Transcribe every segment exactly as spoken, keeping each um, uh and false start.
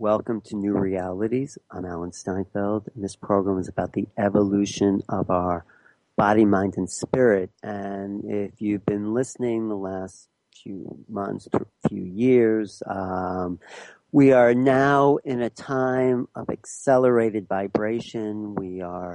Welcome to New Realities. I'm Alan Steinfeld, and this program is about the evolution of our body, mind, and spirit. And if you've been listening the last few months, few years, um, we are now in a time of accelerated vibration. We are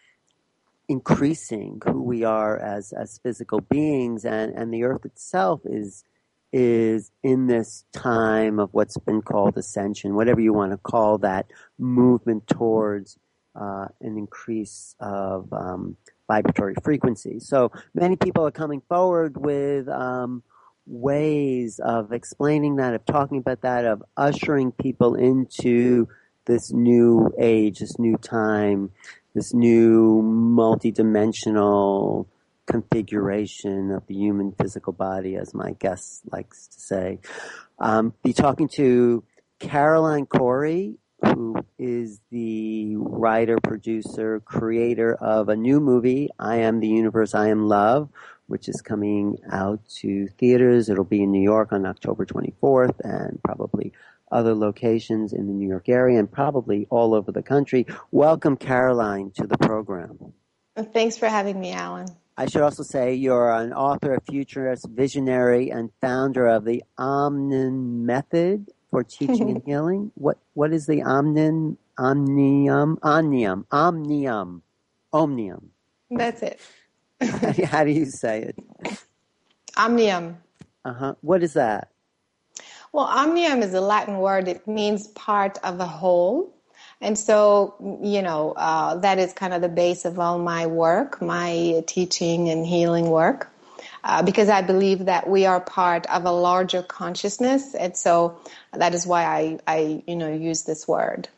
increasing who we are as, as physical beings, and, and the earth itself is is in this time of what's been called ascension, whatever you want to call that, movement towards uh, an increase of um, vibratory frequency. So many people are coming forward with um, ways of explaining that, of talking about that, of ushering people into this new age, this new time, this new multidimensional configuration of the human physical body, as my guest likes to say. Um, be talking to Caroline Cory, who is the writer, producer, creator of a new movie, I Am the Universe, I Am Love, which is coming out to theaters. It'll be in New York on October twenty-fourth, and probably other locations in the New York area, and probably all over the country. Welcome, Caroline, to the program. Thanks for having me, Alan. I should also say you're an author, a futurist, visionary, and founder of the Omnium Method for Teaching and Healing. What What is the Omnium, Omnium, Omnium, Omnium, Omnium? That's it. How do you say it? Omnium. Uh-huh. What is that? Well, omnium is a Latin word. It means part of a whole. And so, you know, uh, that is kind of the base of all my work, my teaching and healing work, uh, because I believe that we are part of a larger consciousness. And so that is why I, I you know, use this word.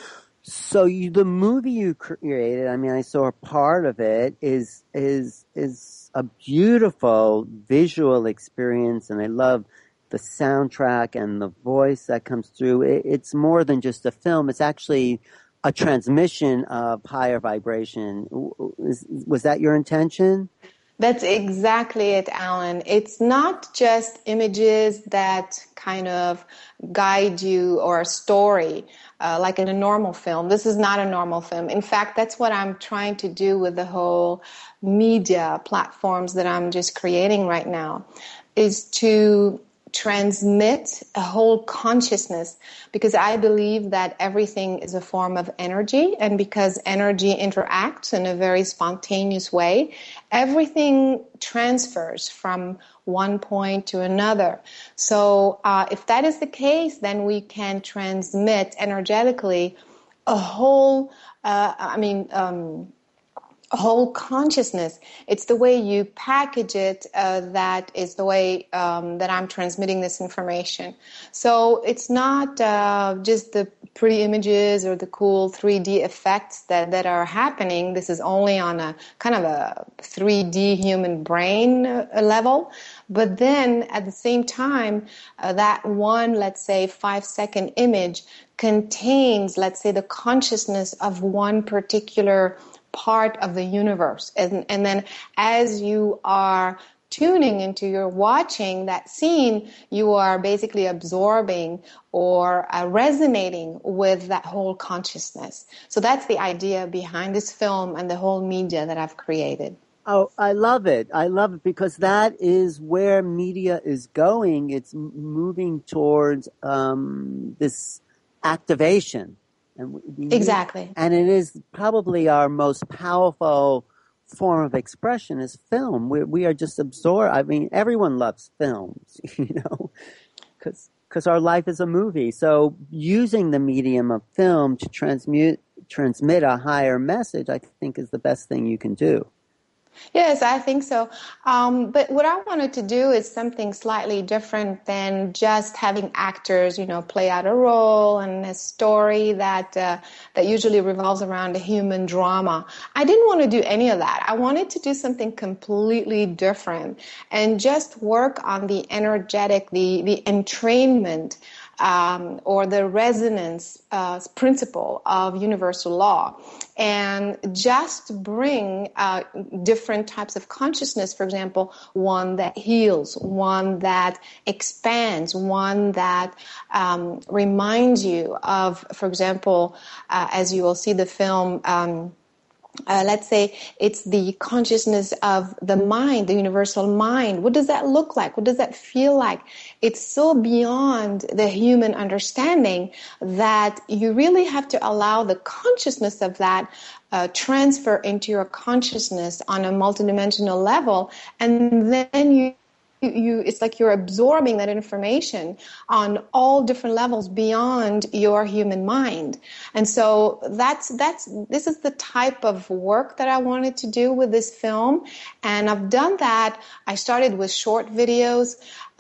So you, the movie you created, I mean, I saw a part of it, is, is, is a beautiful visual experience, and I love the soundtrack and the voice that comes through. It, it's more than just a film. It's actually a transmission of higher vibration. Was, was that your intention? That's exactly it, Alan. It's not just images that kind of guide you, or a story uh, like in a normal film. This is not a normal film. In fact, that's what I'm trying to do with the whole media platforms that I'm just creating right now, is to transmit a whole consciousness, because I believe that everything is a form of energy, and because energy interacts in a very spontaneous way, everything transfers from one point to another. So uh, if that is the case, then we can transmit energetically a whole, uh, I mean, um, a whole consciousness. It's the way you package it uh, that is the way um, that I'm transmitting this information. So it's not uh, just the pretty images or the cool three D effects that, that are happening. This is only on a kind of a three D human brain uh, level. But then at the same time, uh, that one, let's say, five-second image contains, let's say, the consciousness of one particular part of the universe. And, and then as you are tuning into, you're watching that scene, you are basically absorbing or uh, resonating with that whole consciousness. So that's the idea behind this film and the whole media that I've created. Oh, I love it. I love it because that is where media is going. It's moving towards um, this activation. And we, exactly. And it is probably our most powerful form of expression is film. We, we are just absorbed. I mean, everyone loves films, you know, because because our life is a movie. So using the medium of film to transmute transmit a higher message, I think, is the best thing you can do. Yes, I think so. Um, but what I wanted to do is something slightly different than just having actors, you know, play out a role and a story that uh, that usually revolves around a human drama. I didn't want to do any of that. I wanted to do something completely different and just work on the energetic, the the entrainment um, or the resonance uh, principle of universal law, and just bring uh, different types of consciousness. For example, one that heals, one that expands, one that um, reminds you of, for example, uh, as you will see the film. Um, Uh, let's say it's the consciousness of the mind, the universal mind. What does that look like? What does that feel like? It's so beyond the human understanding that you really have to allow the consciousness of that uh, transfer into your consciousness on a multidimensional level, and then you You, you, it's like you're absorbing that information on all different levels beyond your human mind. And so that's, that's, this is the type of work that I wanted to do with this film. And I've done that. I started with short videos.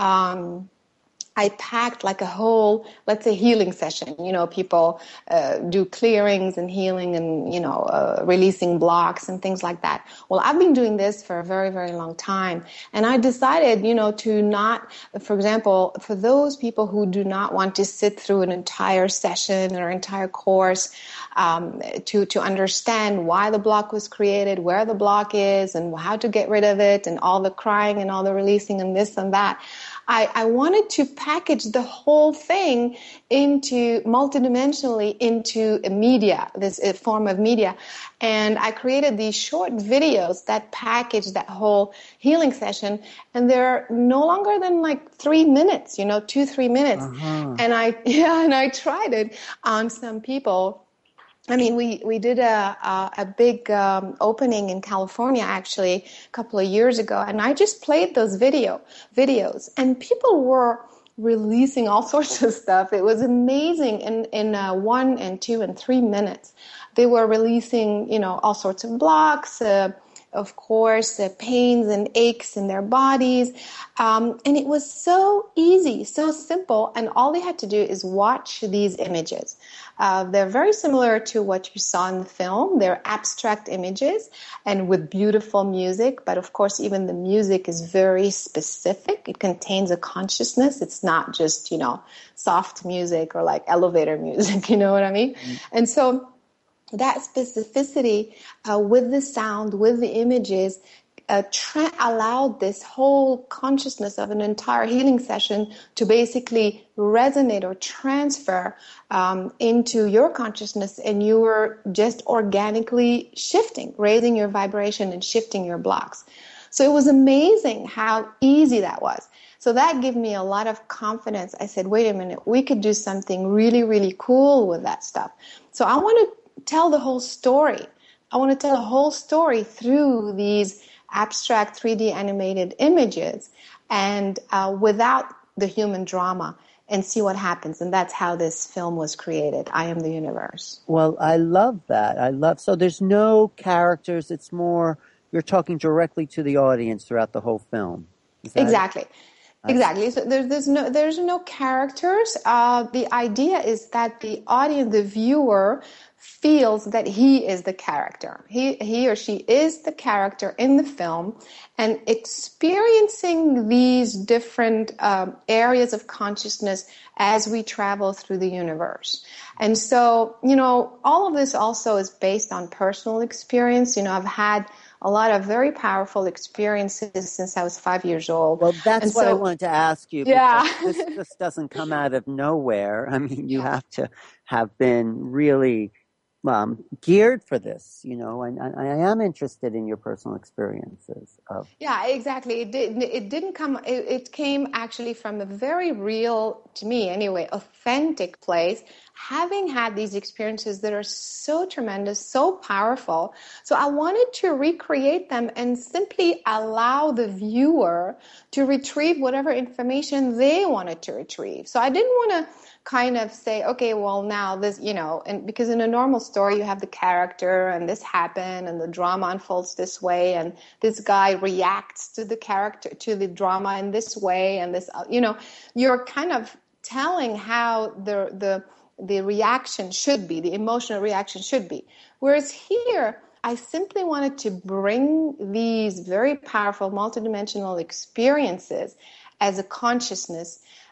Um, I packed like a whole, let's say, healing session. You know, people uh, do clearings and healing and, you know, uh, releasing blocks and things like that. Well, I've been doing this for a very, very long time. And I decided, you know, to not, for example, for those people who do not want to sit through an entire session or entire course um, to, to understand why the block was created, where the block is, and how to get rid of it, and all the crying and all the releasing and this and that. I, I wanted to package the whole thing into multidimensionally into a media, this a form of media. And I created these short videos that package that whole healing session. And they're no longer than like three minutes, you know, two, three minutes. Uh-huh. And I, yeah, and I tried it on some people. I mean, we, we did a, a, a big um, opening in California, actually, a couple of years ago, and I just played those video videos, and people were releasing all sorts of stuff. It was amazing. In, in uh, one and two and three minutes, they were releasing, you know, all sorts of blocks, uh, of course, uh, pains and aches in their bodies. Um, and it was so easy, so simple, and all they had to do is watch these images. Uh, they're very similar to what you saw in the film. They're abstract images and with beautiful music, but of course even the music is very specific. It contains a consciousness. It's not just, you know, soft music or like elevator music, you know what I mean? Mm-hmm. And so that specificity uh, with the sound, with the images, Uh, tra- allowed this whole consciousness of an entire healing session to basically resonate or transfer um, into your consciousness, and you were just organically shifting, raising your vibration and shifting your blocks. So it was amazing how easy that was. So that gave me a lot of confidence. I said, wait a minute, we could do something really, really cool with that stuff. So I want to tell the whole story. I want to tell a whole story through these abstract three D animated images and uh, without the human drama, and see what happens. And that's how this film was created, I Am the Universe. Well, I love that. I love, so there's no characters. It's more, you're talking directly to the audience throughout the whole film. Is that exactly. It? Exactly. So there, there's no there's no characters. Uh, the idea is that the audience, the viewer, feels that he is the character. He he or she is the character in the film, and experiencing these different um, areas of consciousness as we travel through the universe. And so, you know, all of this also is based on personal experience. You know, I've had a lot of very powerful experiences since I was five years old. Well, that's and what so, I wanted to ask you. Yeah. Because this just doesn't come out of nowhere. I mean, you have to have been really um, geared for this, you know, and, and I am interested in your personal experiences. Of Yeah, exactly. It, did, it didn't come, it, it came actually from a very real, to me anyway, authentic place, having had these experiences that are so tremendous, so powerful. So I wanted to recreate them and simply allow the viewer to retrieve whatever information they wanted to retrieve. So I didn't want to kind of say, okay, well now this, you know, and because in a normal story you have the character and this happened and the drama unfolds this way and this guy reacts to the character, to the drama in this way and this, you know, you're kind of telling how the, the, the reaction should be, the emotional reaction should be. Whereas here, I simply wanted to bring these very powerful multidimensional experiences as a consciousness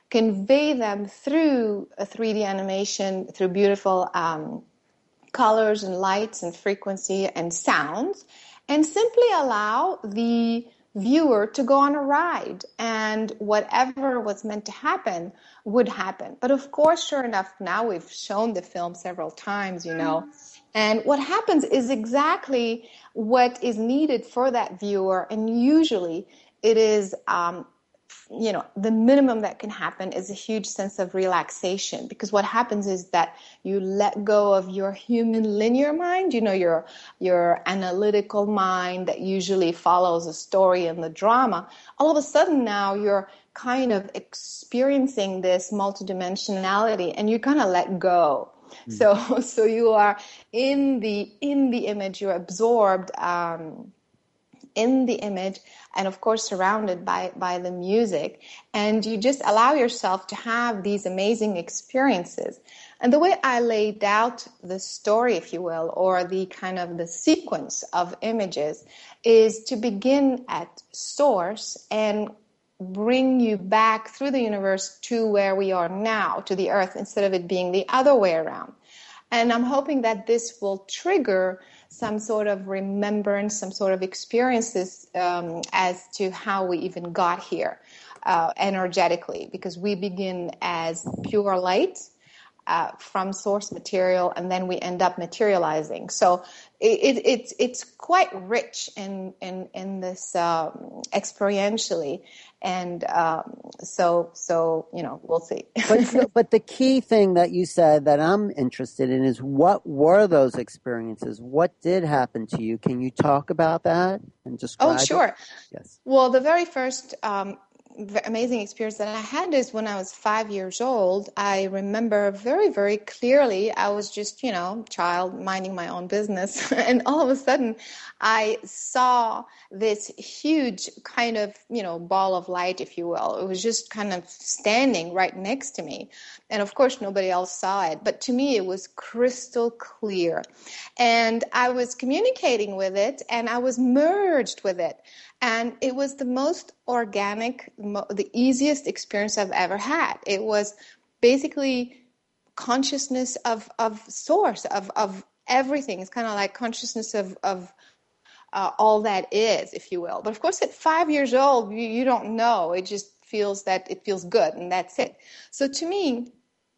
convey them through a three D animation, through beautiful um, colors and lights and frequency and sounds, and simply allow the viewer to go on a ride, and whatever was meant to happen would happen. But of course, sure enough, now we've shown the film several times, you know, and what happens is exactly what is needed for that viewer, and usually it is um, you know, the minimum that can happen is a huge sense of relaxation, because what happens is that you let go of your human linear mind, you know, your your analytical mind that usually follows a story and the drama. All of a sudden now you're kind of experiencing this multidimensionality, and you're gonna let go. Mm. So so you are in the in the image, you're absorbed um, in the image, and of course surrounded by, by the music, and you just allow yourself to have these amazing experiences. And the way I laid out the story, if you will, or the kind of the sequence of images, is to begin at source and bring you back through the universe to where we are now, to the earth, instead of it being the other way around. And I'm hoping that this will trigger some sort of remembrance, some sort of experiences um, as to how we even got here uh, energetically, because we begin as pure light uh, from source material, and then we end up materializing. So it, it, it's it's quite rich in in in this um, experientially. And um, so, so you know, we'll see. but, but the key thing that you said that I'm interested in is, what were those experiences? What did happen to you? Can you talk about that and describe Oh, sure. it? Yes. Well, the very first um, amazing experience that I had is when I was five years old. I remember very, very clearly. I was just, you know, child minding my own business, and all of a sudden, I saw this huge kind of, you know, ball of light, if you will. It was just kind of standing right next to me, and of course, nobody else saw it. But to me, it was crystal clear, and I was communicating with it, and I was merged with it. And it was the most organic, the easiest experience I've ever had. It was basically consciousness of, of source, of, of everything. It's kind of like consciousness of, of uh, all that is, if you will. But of course, at five years old, you, you don't know. It just feels that it feels good, and that's it. So to me,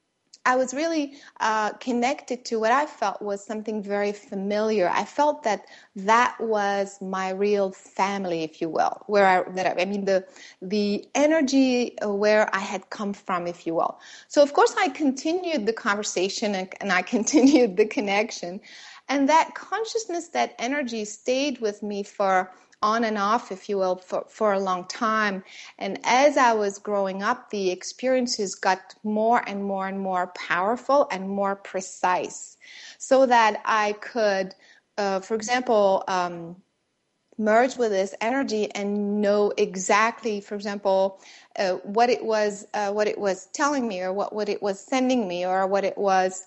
I was really uh, connected to what I felt was something very familiar. I felt that that was my real family, if you will, where I, that I, I mean, the the energy where I had come from, if you will. So, of course, I continued the conversation and, and I continued the connection. And that consciousness, that energy stayed with me for on and off, if you will, for, for a long time. And as I was growing up, the experiences got more and more and more powerful and more precise, so that I could, uh, for example, um, merge with this energy and know exactly, for example, uh, what it was, uh, what it was telling me, or what, what it was sending me, or what it was,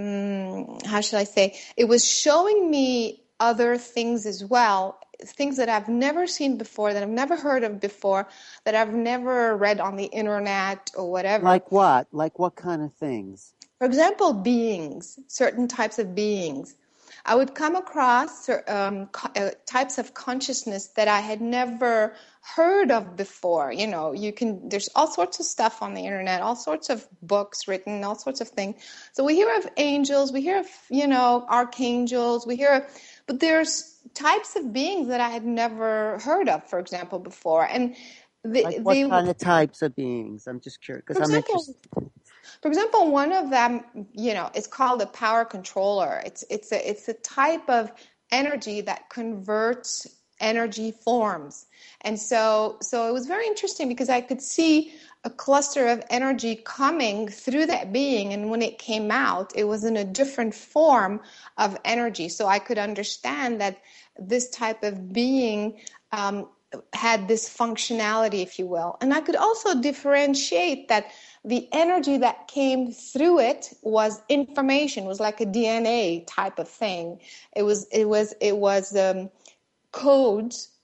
um, how should I say, it was showing me other things as well, things that I've never seen before, that I've never heard of before, that I've never read on the internet or whatever. Like what? Like what kind of things? For example, beings, certain types of beings. I would come across um, uh, types of consciousness that I had never heard of before. You know, you can, there's all sorts of stuff on the internet, all sorts of books written, all sorts of things. So we hear of angels, we hear of, you know, archangels, we hear of, but there's types of beings that I had never heard of, for example, before. And the, like what they, kind of types of beings? I'm just curious, because I'm interested. For example, one of them, you know, is called a power controller. It's it's a it's a type of energy that converts energy forms. And so so it was very interesting, because I could see a cluster of energy coming through that being, and when it came out, it was in a different form of energy. So I could understand that this type of being um, had this functionality, if you will. And I could also differentiate that the energy that came through it was information, was like a D N A type of thing. It was it was it was um, codes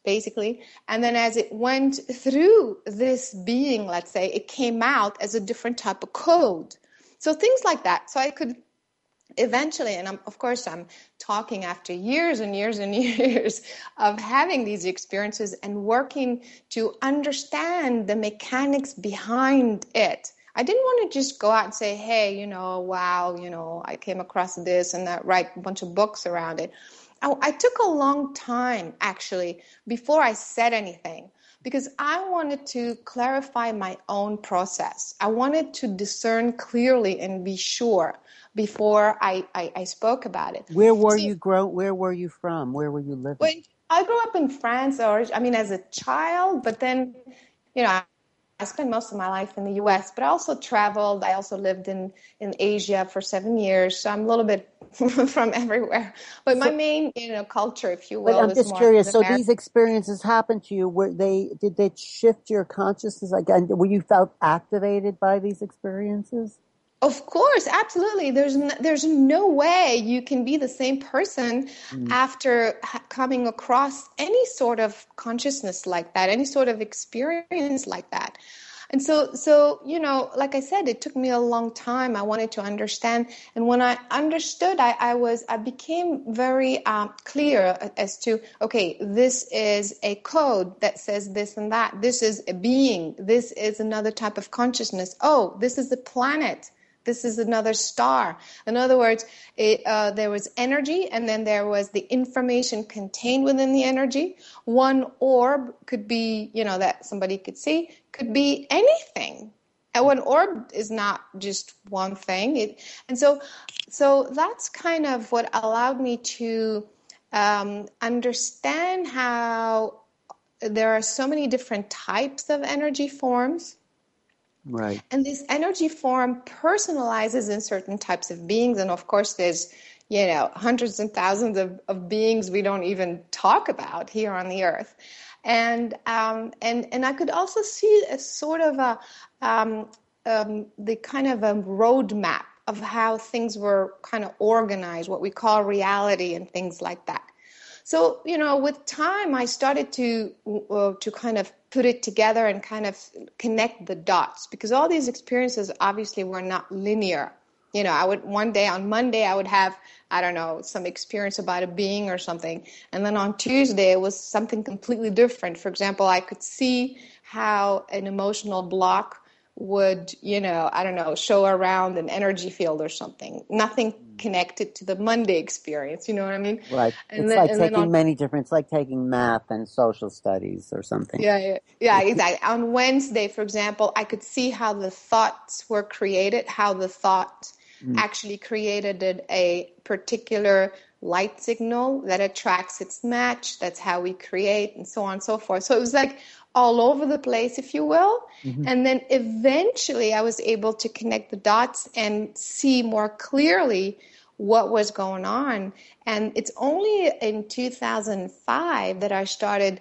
basically. And then as it went through this being, let's say, it came out as a different type of code. So things like that. So I could eventually, and I'm, of course, I'm talking after years and years and years of having these experiences and working to understand the mechanics behind it. I didn't want to just go out and say, hey, you know, wow, you know, I came across this and that, write a bunch of books around it. I, I took a long time, actually, before I said anything, because I wanted to clarify my own process. I wanted to discern clearly and be sure before I, I, I spoke about it. Where were so, you grow? Where were you from? Where were you living? When I grew up in France, or I mean, as a child, but then, you know, I spent most of my life in the U S, but I also traveled. I also lived in, in Asia for seven years, so I'm a little bit from everywhere. But so, my main, you know, culture, if you will, but I'm is just more curious. So American. These experiences happened to you. Were they? Did they shift your consciousness again? Were you felt activated by these experiences? Of course, absolutely. There's no, there's no way you can be the same person mm. after ha- coming across any sort of consciousness like that, any sort of experience like that. And so, so you know, like I said, it took me a long time. I wanted to understand, and when I understood, I, I was I became very um, clear as to, okay, this is a code that says this and that. This is a being. This is another type of consciousness. Oh, this is a planet. This is another star. In other words, it, uh, there was energy, and then there was the information contained within the energy. One orb could be, you know, that somebody could see, could be anything. And one orb is not just one thing. It, and so, so that's kind of what allowed me to um, understand how there are so many different types of energy forms. Right. And this energy form personalizes in certain types of beings. And of course, there's, you know, hundreds and thousands of, of beings we don't even talk about here on the earth. And um, and and I could also see a sort of a um, um, the kind of a roadmap of how things were kind of organized, what we call reality and things like that. So, you know, with time, I started to uh, to kind of put it together and kind of connect the dots, because all these experiences obviously were not linear. You know, I would one day on Monday, I would have, I don't know, some experience about a being or something. And then on Tuesday, it was something completely different. For example, I could see how an emotional block would, you know, I don't know, show around an energy field or something. Nothing connected to the Monday experience, you know what I mean? Right. And it's then, like and taking then on, many different, it's like taking math and social studies or something. Yeah, yeah, yeah, exactly. On Wednesday, for example, I could see how the thoughts were created, how the thought mm. actually created a particular light signal that attracts its match. That's how we create, and so on and so forth. So it was like all over the place, if you will. Mm-hmm. And then eventually I was able to connect the dots and see more clearly what was going on. And it's only in two thousand five that I started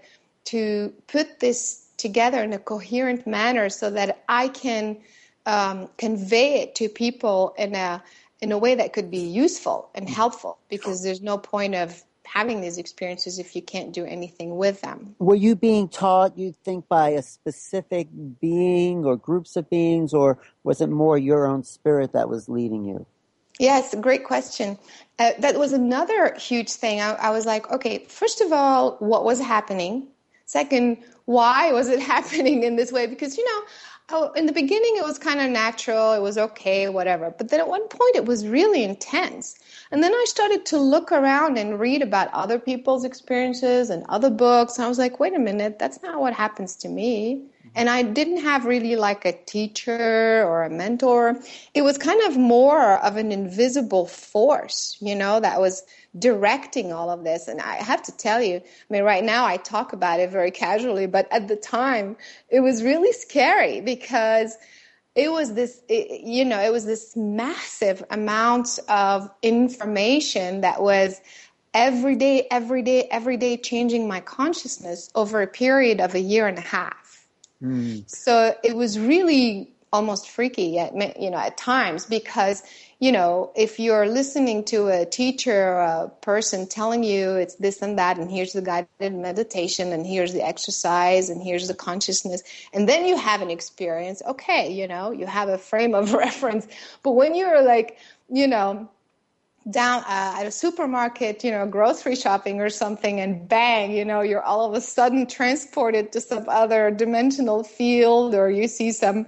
to put this together in a coherent manner so that I can um, convey it to people in a in a way that could be useful and helpful, because there's no point of having these experiences if you can't do anything with them. Were you being taught, you think, by a specific being or groups of beings, or was it more your own spirit that was leading you? Yes, great question. Uh, that was another huge thing. I, I was like, okay, first of all, what was happening? Second, why was it happening in this way? Because, you know, oh, in the beginning, it was kind of natural. It was okay, whatever. But then at one point, it was really intense. And then I started to look around and read about other people's experiences and other books. And I was like, wait a minute, that's not what happens to me. And I didn't have really like a teacher or a mentor. It was kind of more of an invisible force, you know, that was directing all of this. And I have to tell you, I mean, right now I talk about it very casually, but at the time it was really scary, because it was this, it, you know, it was this massive amount of information that was every day, every day, every day changing my consciousness over a period of a year and a half. Mm. So it was really almost freaky at, you know, at times, because, you know, if you're listening to a teacher or a person telling you it's this and that, and here's the guided meditation, and here's the exercise, and here's the consciousness, and then you have an experience, okay, you know, you have a frame of reference. But when you're like, you know, down uh, at a supermarket, you know, grocery shopping or something, and bang, you know, you're all of a sudden transported to some other dimensional field, or you see some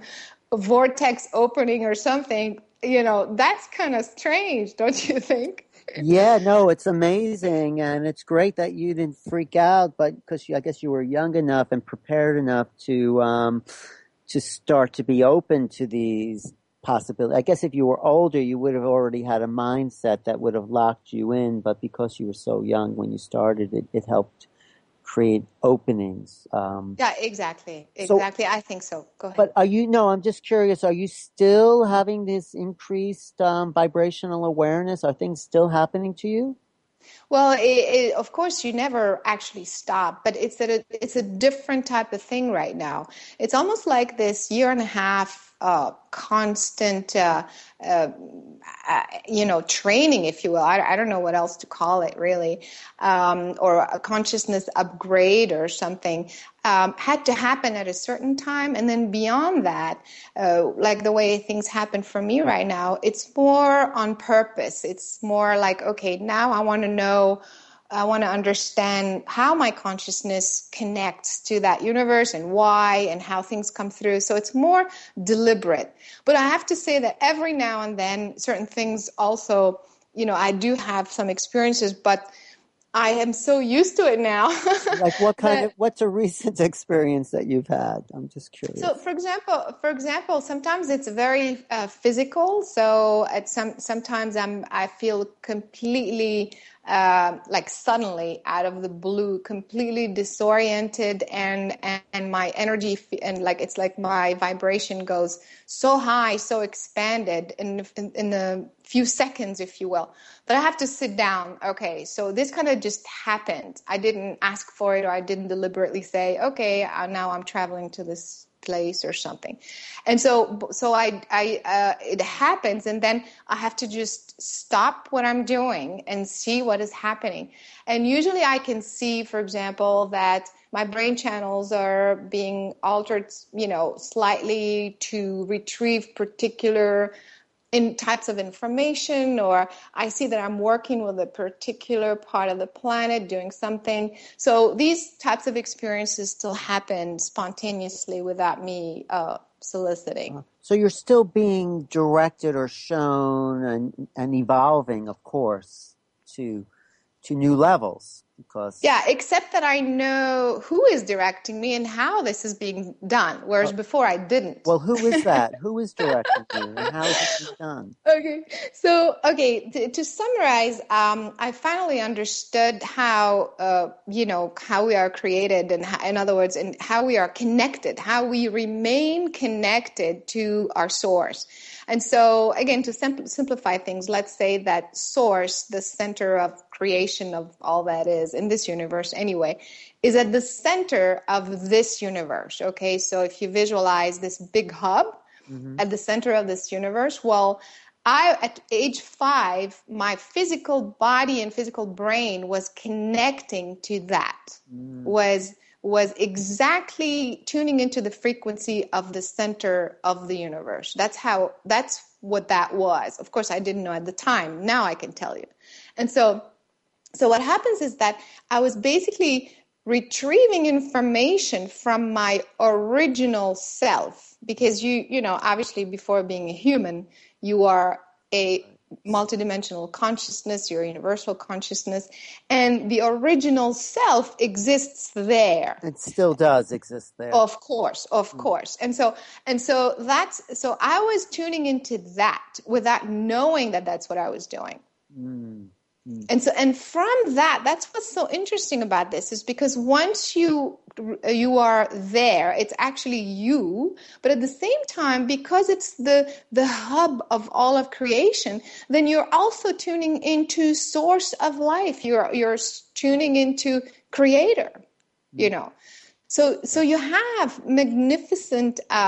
vortex opening or something, you know, that's kind of strange, don't you think? Yeah, no, it's amazing, and it's great that you didn't freak out, but because I guess you were young enough and prepared enough to um, to start to be open to these possibility. I guess if you were older, you would have already had a mindset that would have locked you in, but because you were so young when you started, it, it helped create openings. Um, yeah, exactly. Exactly. So, I think so. Go ahead. But are you, no, I'm just curious, are you still having this increased um, vibrational awareness? Are things still happening to you? Well, it, it, of course, you never actually stop, but it's a, it's a different type of thing right now. It's almost like this year and a half uh, constant, uh, uh, uh, you know, training, if you will. I, I don't know what else to call it, really, um, or a consciousness upgrade or something. Um, had to happen at a certain time. And then beyond that, uh, like the way things happen for me right now, it's more on purpose. It's more like, okay, now I want to know, I want to understand how my consciousness connects to that universe and why and how things come through. So it's more deliberate. But I have to say that every now and then, certain things also, you know, I do have some experiences, but I am so used to it now. Like what kind that, of, what's a recent experience that you've had? I'm just curious. So for example, for example, sometimes it's very uh, physical. So at some, sometimes I'm, I feel completely, uh, like suddenly out of the blue, completely disoriented, and, and, and my energy and like, it's like my vibration goes so high, so expanded in, in, in a few seconds, if you will. But I have to sit down. Okay, so this kind of just happened. I didn't ask for it, or I didn't deliberately say, okay, uh, now I'm traveling to this place or something. And so, so I, I, uh, it happens, and then I have to just stop what I'm doing and see what is happening. And usually I can see, for example, that my brain channels are being altered, you know, slightly to retrieve particular in types of information, or I see that I'm working with a particular part of the planet doing something. So these types of experiences still happen spontaneously without me uh, soliciting. So you're still being directed or shown and, and evolving, of course, to to new levels. Because yeah, except that I know who is directing me and how this is being done, whereas oh. before I didn't. Well, who is that? Who is directing you, and how is it being done? Okay, so okay, to, to summarize, um, I finally understood how uh, you know how we are created, and how, in other words, and how we are connected, how we remain connected to our source. And so, again, to sim- simplify things, let's say that source, the center of creation of all that is in this universe anyway, is at the center of this universe, okay? So if you visualize this big hub mm-hmm. at the center of this universe, well, I, at age five, my physical body and physical brain was connecting to that, mm. was... was exactly tuning into the frequency of the center of the universe. That's how, that's what that was. Of course, I didn't know at the time. Now I can tell you. And so, so what happens is that I was basically retrieving information from my original self, because you, you know, obviously before being a human, you are a multidimensional consciousness, your universal consciousness, and the original self exists there. It still does exist there. Of course, of mm. course. And so, and so that's, so I was tuning into that without knowing that that's what I was doing. Mm. Mm. And so, and from that, that's what's so interesting about this, is because once you you are there, it's actually you, but at the same time, because it's the the hub of all of creation, then you're also tuning into source of life. You're you're tuning into creator, you know. So so you have magnificent uh,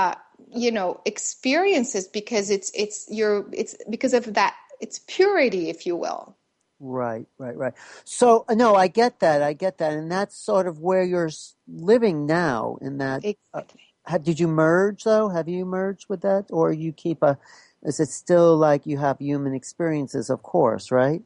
you know, experiences because it's it's your it's because of that, it's purity, if you will. Right, right, right. So, no, I get that. I get that. And that's sort of where you're living now in that. Exactly. Uh, did you merge, though? Have you merged with that? Or you keep a, is it still like you have human experiences, of course, right?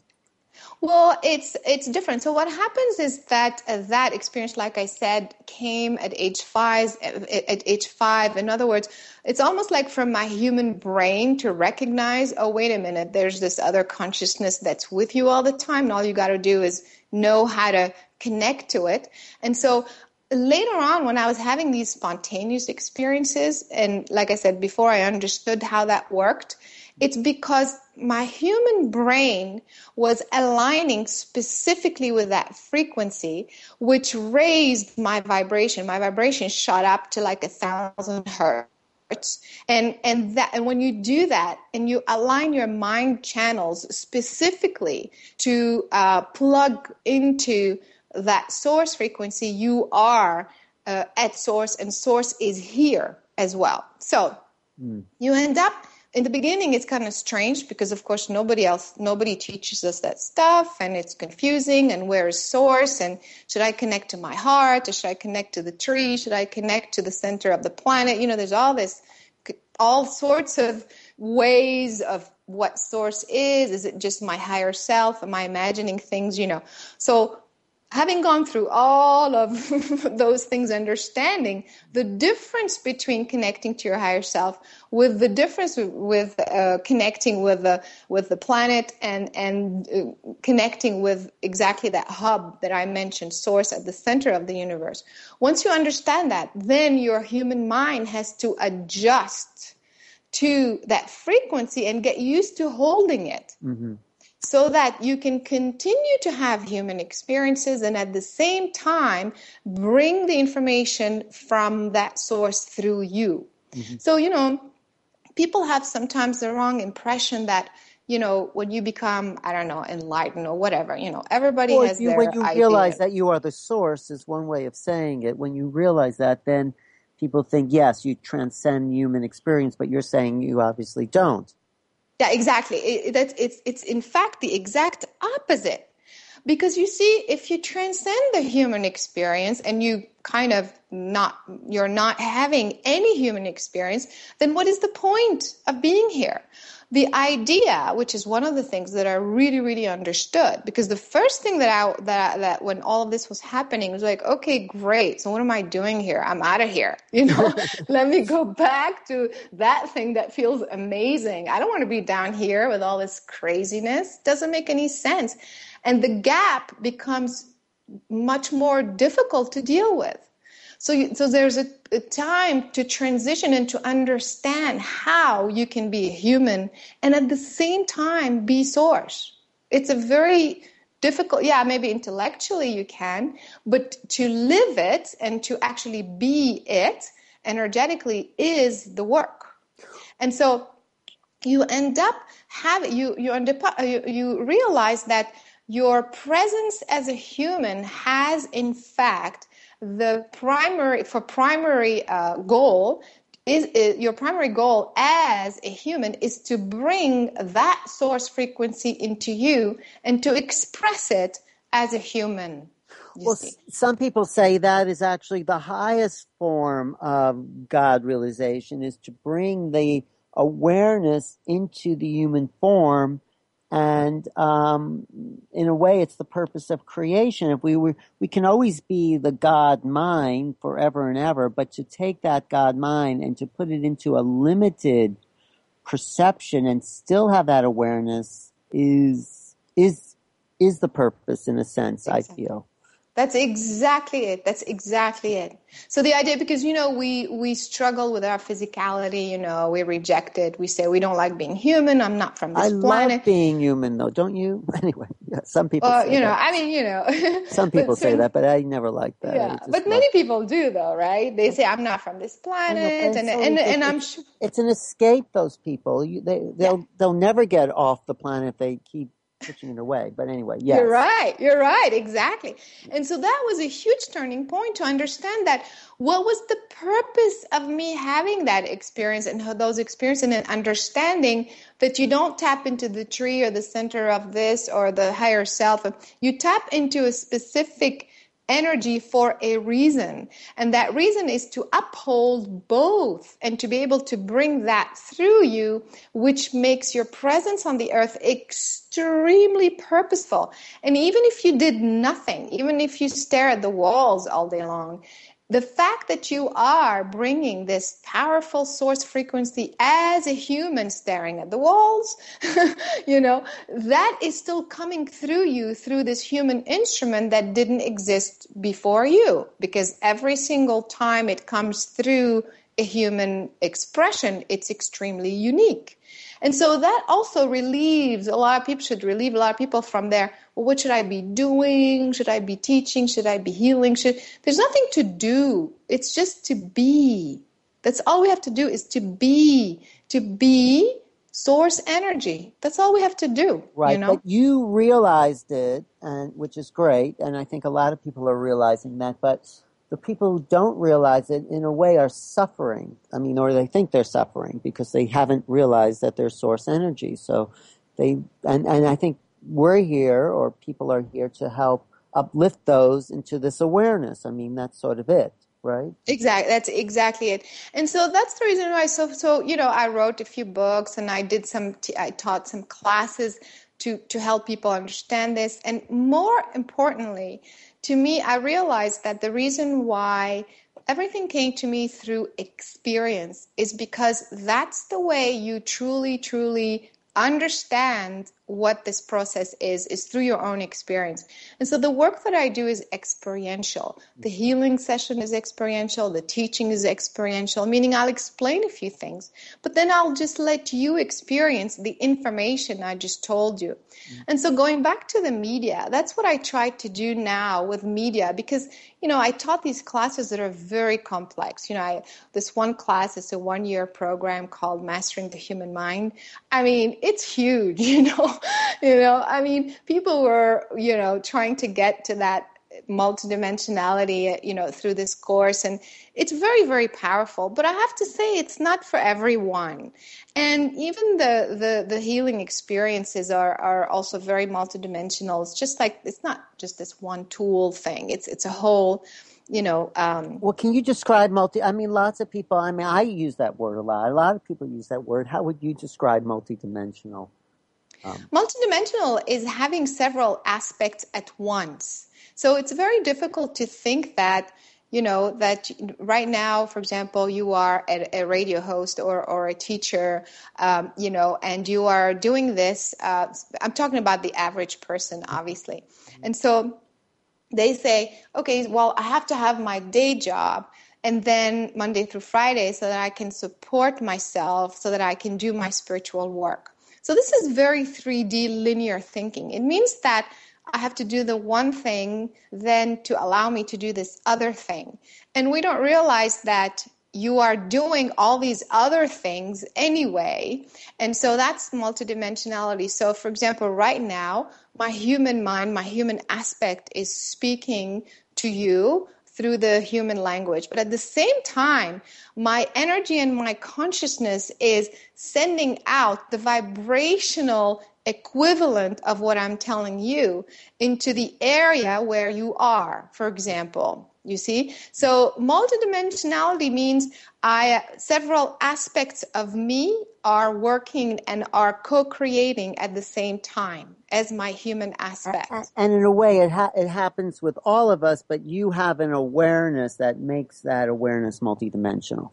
Well, it's it's different. So what happens is that uh, that experience, like I said, came at age five. At, at age five, in other words, it's almost like from my human brain to recognize, oh, wait a minute, there's this other consciousness that's with you all the time, and all you got to do is know how to connect to it. And so later on, when I was having these spontaneous experiences, and like I said before, I understood how that worked. It's because my human brain was aligning specifically with that frequency, which raised my vibration. My vibration shot up to like a thousand hertz. And, and that, and when you do that and you align your mind channels specifically to uh, plug into that source frequency, you are uh, at source, and source is here as well. So mm. you end up, in the beginning, it's kind of strange because, of course, nobody else, nobody teaches us that stuff, and it's confusing. And where is source? And should I connect to my heart, or should I connect to the tree? Should I connect to the center of the planet? You know, there's all this, all sorts of ways of what source is. Is it just my higher self? Am I imagining things? You know, so having gone through all of those things, understanding the difference between connecting to your higher self, with the difference with uh, connecting with the with the planet, and and uh, connecting with exactly that hub that I mentioned, source at the center of the universe. Once you understand that, then your human mind has to adjust to that frequency and get used to holding it. Mm-hmm. So that you can continue to have human experiences and at the same time bring the information from that source through you. Mm-hmm. So, you know, people have sometimes the wrong impression that, you know, when you become, I don't know, enlightened or whatever, you know, everybody well, has you, their when you idea. realize that you are the source is one way of saying it. When you realize that, then people think, yes, you transcend human experience, but you're saying you obviously don't. Yeah, exactly. It, it, it's, it's in fact the exact opposite. Because you see, if you transcend the human experience and you kind of not, you're not having any human experience, then what is the point of being here? The idea, which is one of the things that I really, really understood, because the first thing that I, that, that when all of this was happening was like, okay, great. So what am I doing here? I'm out of here. You know, let me go back to that thing that feels amazing. I don't want to be down here with all this craziness. Doesn't make any sense. And the gap becomes much more difficult to deal with. So, so there's a, a time to transition and to understand how you can be a human and at the same time be source. It's a very difficult, yeah, maybe intellectually you can, but to live it and to actually be it energetically is the work. And so you end up having, you, you, end up, you, you realize that your presence as a human has, in fact, the primary, for primary uh, goal, is, is your primary goal as a human is to bring that source frequency into you and to express it as a human. Well, see. Some people say that is actually the highest form of God realization, is to bring the awareness into the human form. And um, in a way, it's the purpose of creation. If we were, we can always be the God mind forever and ever, but to take that God mind and to put it into a limited perception and still have that awareness is is is the purpose in a sense. Exactly. I feel. That's exactly it. That's exactly it. So the idea, because, you know, we, we struggle with our physicality, you know, we reject it. We say we don't like being human. I'm not from this I planet. I love being human, though, don't you? Anyway, yeah, some people well, say you know, that. I mean, you know. Some people say that, but I never like that. Yeah, but many love... people do, though, right? They say, I'm not from this planet. Know, and, and, and I'm sure. It's an escape, those people. You, they, they'll, yeah. they'll never get off the planet if they keep pushing it away. But anyway, yes. You're right. You're right. Exactly. And so that was a huge turning point to understand that what was the purpose of me having that experience and those experiences, and understanding that you don't tap into the tree or the center of this or the higher self. You tap into a specific energy for a reason. And that reason is to uphold both and to be able to bring that through you, which makes your presence on the earth extremely purposeful. And even if you did nothing, even if you stare at the walls all day long, the fact that you are bringing this powerful source frequency as a human staring at the walls, you know, that is still coming through you through this human instrument that didn't exist before you, because every single time it comes through a human expression, it's extremely unique. And so that also relieves a lot of people, should relieve a lot of people from their, well, what should I be doing? Should I be teaching? Should I be healing? Should There's nothing to do. It's just to be. That's all we have to do, is to be. To be source energy. That's all we have to do. Right. You know? But you realized it, and which is great. And I think a lot of people are realizing that. But the people who don't realize it, in a way, are suffering. I mean, or they think they're suffering because they haven't realized that they're source energy. So they, and, and I think we're here, or people are here, to help uplift those into this awareness. I mean, that's sort of it, right? Exactly. That's exactly it. And so that's the reason why. So, so you know, I wrote a few books, and I did some, t- I taught some classes to, to help people understand this. And more importantly, to me, I realized that the reason why everything came to me through experience is because that's the way you truly, truly understand what this process is, is through your own experience. And so the work that I do is experiential. The healing session is experiential. The teaching is experiential, meaning I'll explain a few things, but then I'll just let you experience the information I just told you. Mm-hmm. And so going back to the media, that's what I try to do now with media, because, you know, I taught these classes that are very complex. You know, I, this one class is a one-year program called Mastering the Human Mind. I mean, it's huge, you know. You know, I mean, people were, you know, trying to get to that multidimensionality, you know, through this course. And it's very, very powerful. But I have to say, it's not for everyone. And even the, the, the healing experiences are, are also very multidimensional. It's just like, it's not just this one tool thing. It's, it's a whole, you know. Um, well, can you describe multi? I mean, lots of people, I mean, I use that word a lot. A lot of people use that word. How would you describe multidimensional? Um, Multidimensional is having several aspects at once. So it's very difficult to think that, you know, that right now, for example, you are a, a radio host or, or a teacher, um, you know, and you are doing this. Uh, I'm talking about the average person, obviously. And so they say, okay, well, I have to have my day job and then Monday through Friday so that I can support myself, so that I can do my spiritual work. So this is very three D linear thinking. It means that I have to do the one thing then to allow me to do this other thing. And we don't realize that you are doing all these other things anyway. And so that's multidimensionality. So for example, right now, my human mind, my human aspect is speaking to you through the human language. But at the same time, my energy and my consciousness is sending out the vibrational equivalent of what I'm telling you into the area where you are, for example. You see? So multidimensionality means I several aspects of me are working and are co-creating at the same time as my human aspect. And in a way, it ha- it happens with all of us, but you have an awareness that makes that awareness multidimensional.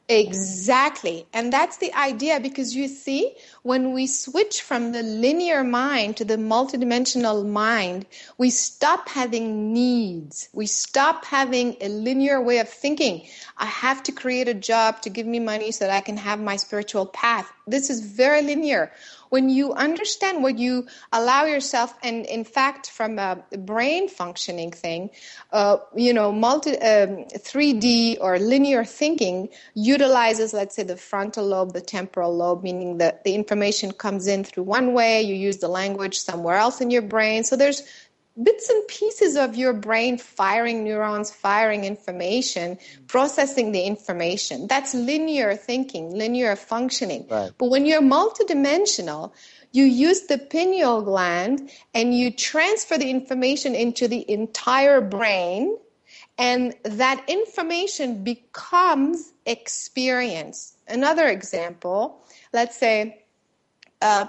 Exactly. And that's the idea, because you see, when we switch from the linear mind to the multidimensional mind, we stop having needs. We stop having a linear way of thinking. I have to create a job to give me money so that I can have my spiritual path. This is very linear. When you understand what you allow yourself, and in fact, from a brain functioning thing, uh, you know, multi um, three D or linear thinking utilizes, let's say, the frontal lobe, the temporal lobe, meaning that the information comes in through one way, you use the language somewhere else in your brain. So there's bits and pieces of your brain firing neurons, firing information, processing the information. That's linear thinking, linear functioning. Right. But when you're multidimensional, you use the pineal gland and you transfer the information into the entire brain, and that information becomes experience. Another example, let's say uh,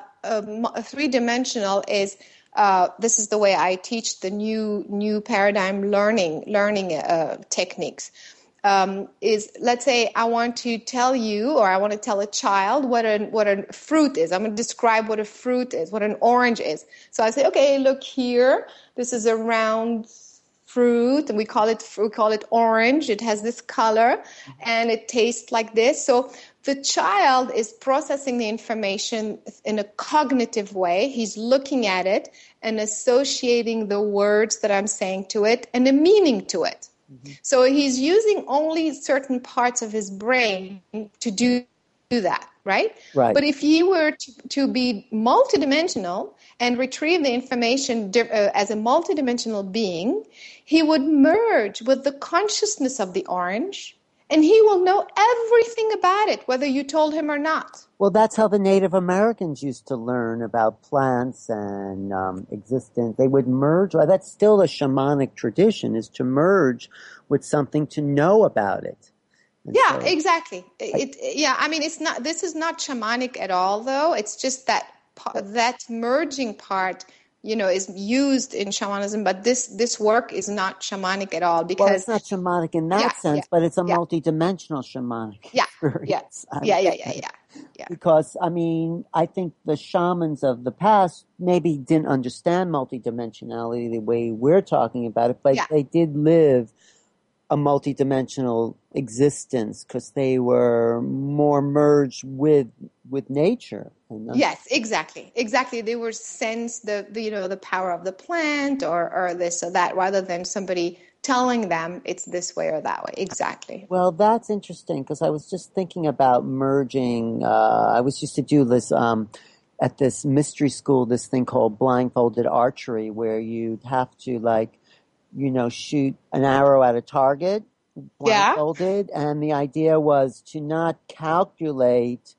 a three-dimensional is Uh, this is the way I teach the new new paradigm learning learning uh, techniques. Um, is let's say I want to tell you, or I want to tell a child what a what a fruit is. I'm going to describe what a fruit is, what an orange is. So I say, okay, look here. This is a round fruit, and we call it we call it orange. It has this color, and it tastes like this. So the child is processing the information in a cognitive way. He's looking at it and associating the words that I'm saying to it and a meaning to it. Mm-hmm. So he's using only certain parts of his brain to do, do that, right? Right. But if he were to, to be multidimensional and retrieve the information uh, as a multidimensional being, he would merge with the consciousness of the orange, and he will know everything about it, whether you told him or not. Well, that's how the Native Americans used to learn about plants and um, existence. They would merge. Well, that's still a shamanic tradition, is to merge with something to know about it. And yeah, so, exactly. It, I, yeah, I mean, it's not. This is not shamanic at all, though. It's just that that merging part, you know, is used in shamanism, but this this work is not shamanic at all, because well, it's not shamanic in that yeah, sense, yeah, but it's a yeah. multi-dimensional shamanic yeah, experience. Yeah, yeah, yeah, yeah, yeah, yeah. Because, I mean, I think the shamans of the past maybe didn't understand multidimensionality the way we're talking about it, but yeah. they did live a multidimensional existence because they were more merged with with nature. Yes, exactly, exactly. They were sense the, the you know the power of the plant or or this or that, rather than somebody telling them it's this way or that way. Exactly. Well, that's interesting, because I was just thinking about merging. Uh, I was used to do this um, at this mystery school, this thing called blindfolded archery, where you'd have to like. you know, shoot an arrow at a target, blindfolded, yeah. And the idea was to not calculate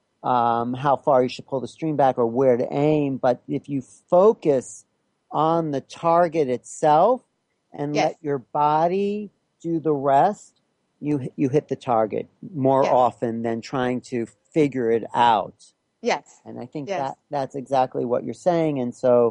um, how far you should pull the string back or where to aim, but if you focus on the target itself and yes. let your body do the rest, you you hit the target more yes. often than trying to figure it out. Yes. And I think yes. that that's exactly what you're saying, and so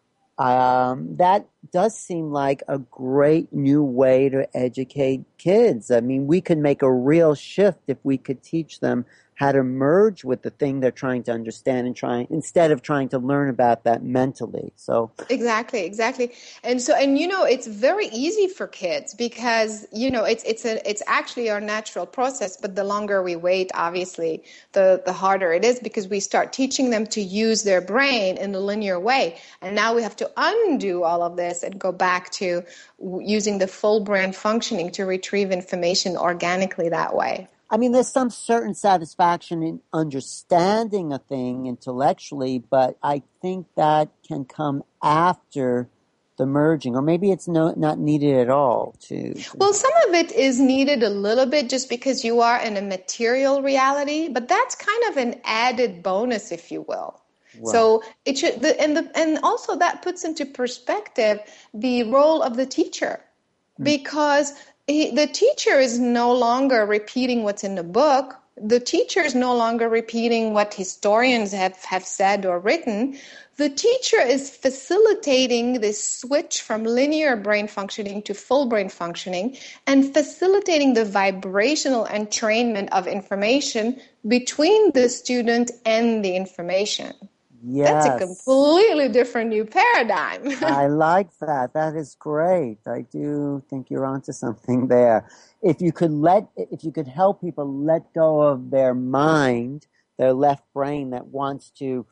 Um, that does seem like a great new way to educate kids. I mean, we could make a real shift if we could teach them how to merge with the thing they're trying to understand and trying instead of trying to learn about that mentally. So exactly, exactly. And so, and you know, it's very easy for kids because, you know, it's, it's a, it's actually our natural process, but the longer we wait, obviously, the, the harder it is, because we start teaching them to use their brain in a linear way. And now we have to undo all of this and go back to using the full brain functioning to retrieve information organically that way. I mean, there's some certain satisfaction in understanding a thing intellectually, but I think that can come after the merging, or maybe it's no, not needed at all. To, to Well, some of it is needed a little bit just because you are in a material reality, but that's kind of an added bonus, if you will. Right. So it should, the, and the, and also that puts into perspective the role of the teacher, mm. because He, the teacher is no longer repeating what's in the book. The teacher is no longer repeating what historians have, have said or written. The teacher is facilitating this switch from linear brain functioning to full brain functioning and facilitating the vibrational entrainment of information between the student and the information. Yes. That's a completely different new paradigm. I like that. That is great. I do think you're onto something there. If you could let, if you could help people let go of their mind, their left brain that wants to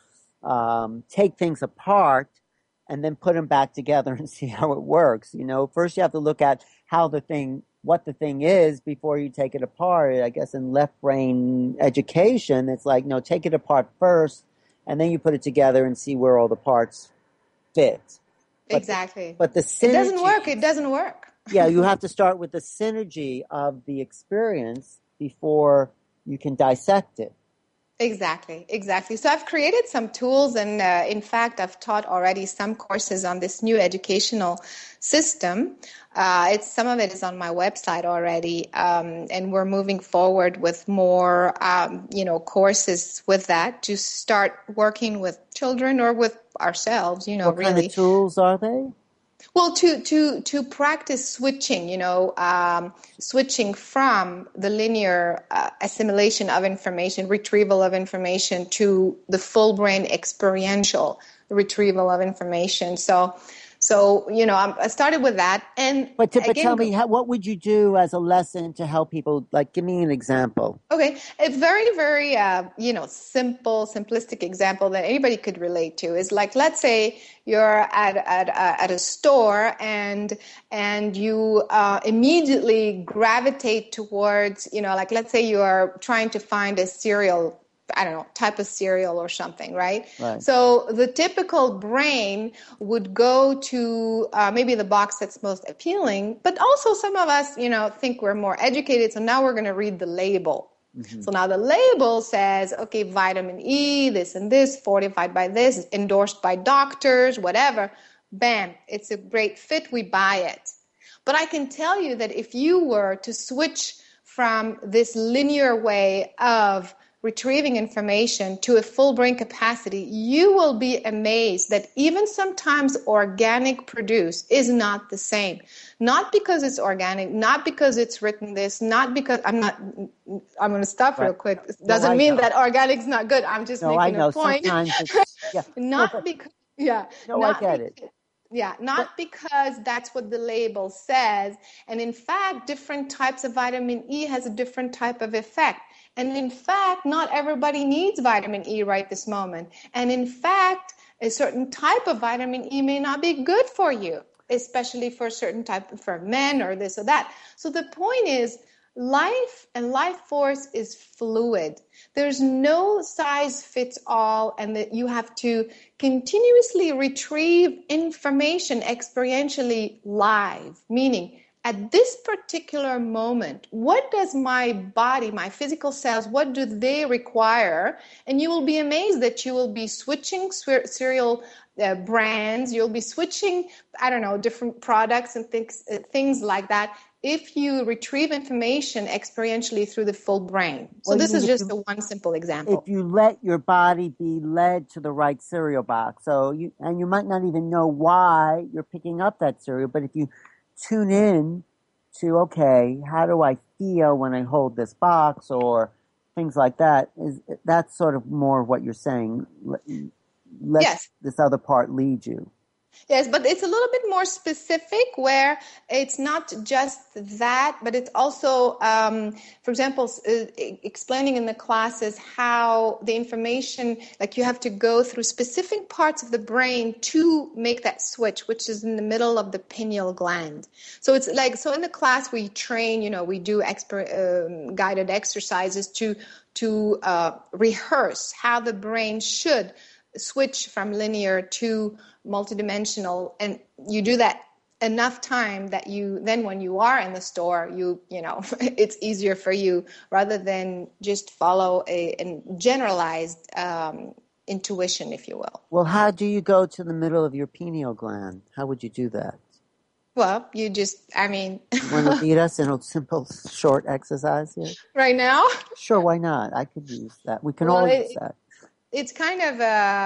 um, take things apart and then put them back together and see how it works. You know, first you have to look at how the thing, what the thing is before you take it apart. I guess in left brain education, it's like, no, take it apart first, and then you put it together and see where all the parts fit. But Exactly. The, but the synergy, it doesn't work. It doesn't work. Yeah, you have to start with the synergy of the experience before you can dissect it. Exactly, exactly. So I've created some tools, and uh, in fact, I've taught already some courses on this new educational system. Uh, it's some of it is on my website already, um, and we're moving forward with more, um, you know, courses with that to start working with children or with ourselves. You know, what really. What kind of tools are they? Well, to to to practice switching, you know, um, switching from the linear uh, assimilation of information, retrieval of information, to the full brain experiential retrieval of information. So, so you know, I started with that, and but to, but again, tell me, how, what would you do as a lesson to help people? Like, give me an example. Okay, a very, very, uh, you know, simple, simplistic example that anybody could relate to is like, let's say you're at at uh, at a store and and you uh, immediately gravitate towards, you know, like let's say you are trying to find a cereal. I don't know, type of cereal or something, right? Right. So the typical brain would go to uh, maybe the box that's most appealing, but also some of us, you know, think we're more educated, so now we're going to read the label. Mm-hmm. So now the label says, okay, vitamin E, this and this, fortified by this, endorsed by doctors, whatever. Bam, it's a great fit, we buy it. But I can tell you that if you were to switch from this linear way of retrieving information to a full brain capacity, you will be amazed that even sometimes organic produce is not the same. Not because it's organic, not because it's written this, not because I'm not, I'm going to stop right. real quick. It doesn't no, mean know. that organic's not good. I'm just no, making I know. a point. Sometimes it's, yeah. not no, but, because, yeah. No, not I get because, it. Yeah, not but, because that's what the label says. And in fact, different types of vitamin E has a different type of effect. And in fact, not everybody needs vitamin E right this moment. And in fact, a certain type of vitamin E may not be good for you, especially for a certain type of, for men or this or that. So the point is, life and life force is fluid. There's no size fits all, and that you have to continuously retrieve information experientially live, meaning at this particular moment, what does my body, my physical cells, what do they require? And you will be amazed that you will be switching cereal uh, brands, you'll be switching, I don't know, different products and things, uh, things like that, if you retrieve information experientially through the full brain. So well, this is just you, a one simple example. If you let your body be led to the right cereal box, so you, and you might not even know why you're picking up that cereal, but if you tune in to, okay, how do I feel when I hold this box, or things like that, is that's sort of more of what you're saying. Let, let yes. this other part lead you. Yes, but it's a little bit more specific, where it's not just that, but it's also, um, for example, uh, explaining in the classes how the information, like you have to go through specific parts of the brain to make that switch, which is in the middle of the pineal gland. So it's like, so in the class we train, you know, we do expert, um, guided exercises to, to uh, rehearse how the brain should switch from linear to multidimensional, and you do that enough time that you then when you are in the store, you you know it's easier for you rather than just follow a, a generalized um, intuition, if you will. Well, how do you go to the middle of your pineal gland? How would you do that? Well, you just, I mean... You want to lead us in a simple, short exercise here? Right now? Sure, why not? I could use that. We can well, all it, use that. It's kind of,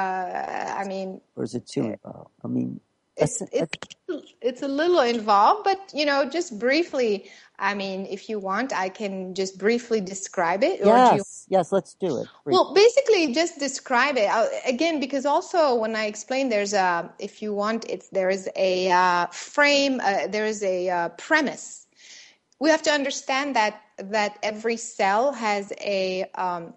uh, I mean... Or is it too involved? I mean... It's, it's, it's a little involved, but, you know, just briefly, I mean, if you want, I can just briefly describe it. Yes, or do you... yes, let's do it. Briefly. Well, basically, just describe it. Uh, again, because also when I explain, there's a, if you want, it's, there is a uh, frame, uh, there is a uh, premise. We have to understand that, that every cell has a... Um,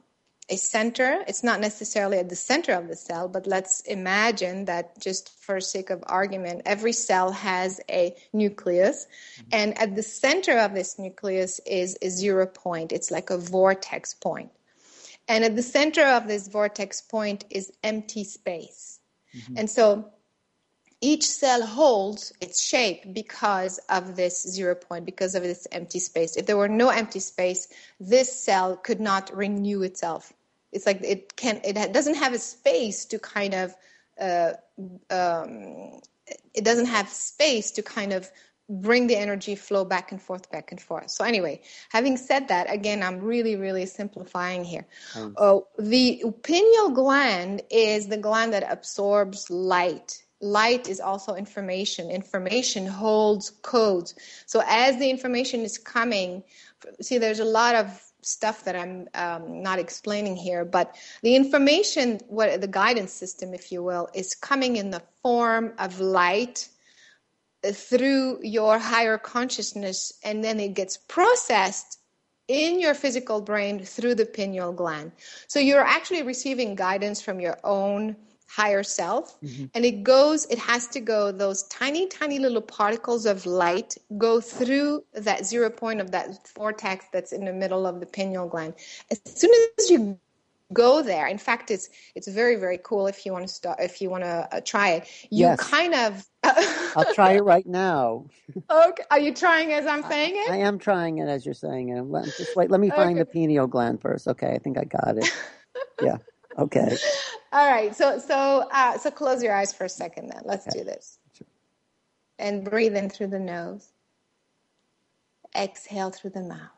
a center. It's not necessarily at the center of the cell, but let's imagine that, just for sake of argument, every cell has a nucleus, mm-hmm. and at the center of this nucleus is a zero point. It's like a vortex point. And at the center of this vortex point is empty space. Mm-hmm. And so each cell holds its shape because of this zero point, because of this empty space. If there were no empty space, this cell could not renew itself. It's like it can. It doesn't have a space to kind of. Uh, um, it doesn't have space to kind of bring the energy flow back and forth, back and forth. So anyway, having said that, again, I'm really, really simplifying here. Uh, the pineal gland is the gland that absorbs light. Light is also information. Information holds codes. So as the information is coming, see, there's a lot of stuff that I'm um, not explaining here, but the information, what the guidance system, if you will, is coming in the form of light through your higher consciousness, and then it gets processed in your physical brain through the pineal gland. So you're actually receiving guidance from your own higher self, mm-hmm. and it goes, it has to go, those tiny, tiny little particles of light go through that zero point of that vortex that's in the middle of the pineal gland. As soon as you go there, in fact, it's it's very, very cool if you want to start, if you want to uh, try it. You yes. kind of... I'll try it right now. Okay. Are you trying as I'm saying it? I, I am trying it as you're saying it. Let, just wait. Let me find okay. the pineal gland first. Okay, I think I got it. Yeah. Okay. All right. So so uh, so close your eyes for a second then. Let's okay. do this. Sure. And breathe in through the nose. Exhale through the mouth.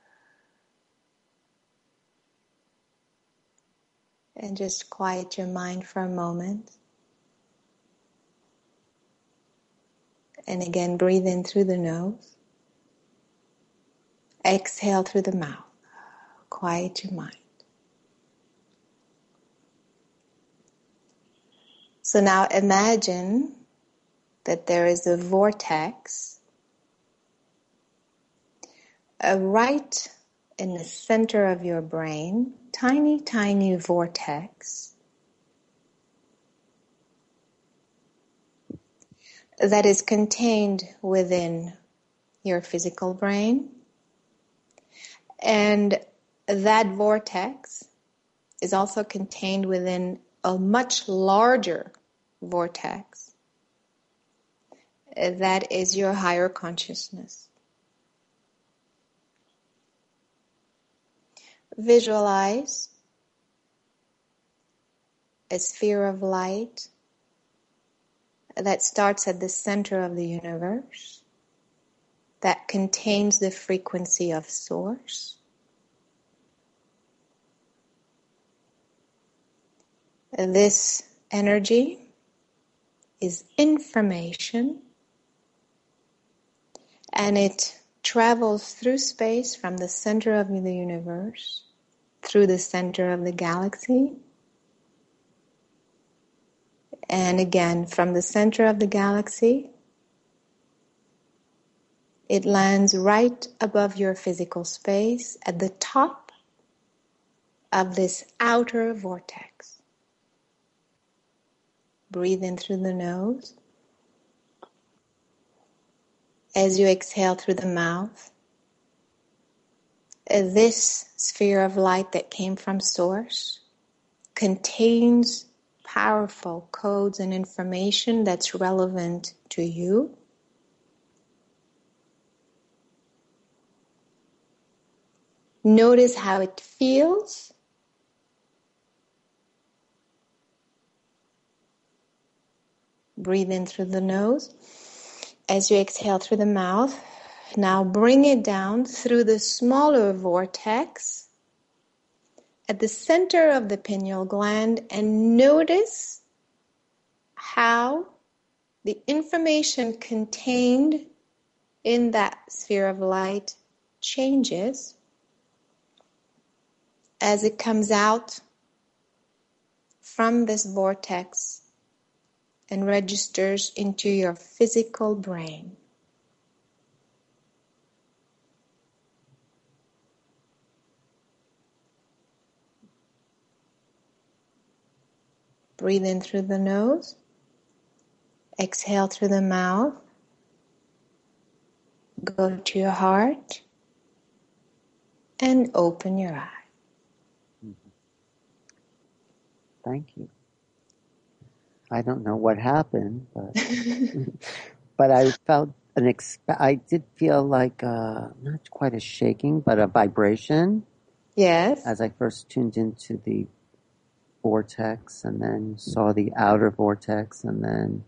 And just quiet your mind for a moment. And again, breathe in through the nose. Exhale through the mouth. Quiet your mind. So now imagine that there is a vortex uh, right in the center of your brain, tiny, tiny vortex that is contained within your physical brain. And that vortex is also contained within a much larger vortex that is your higher consciousness. Visualize a sphere of light that starts at the center of the universe, that contains the frequency of Source. This energy is information, and it travels through space from the center of the universe, through the center of the galaxy, and again, from the center of the galaxy, it lands right above your physical space at the top of this outer vortex. Breathe in through the nose. As you exhale through the mouth, this sphere of light that came from Source contains powerful codes and information that's relevant to you. Notice how it feels. Breathe in through the nose. As you exhale through the mouth, now bring it down through the smaller vortex at the center of the pineal gland, and notice how the information contained in that sphere of light changes as it comes out from this vortex and registers into your physical brain. Breathe in through the nose. Exhale through the mouth. Go to your heart. And open your eyes. Mm-hmm. Thank you. I don't know what happened, but but I felt an exp- I did feel like uh, not quite a shaking, but a vibration. Yes. As I first tuned into the vortex, and then saw the outer vortex, and then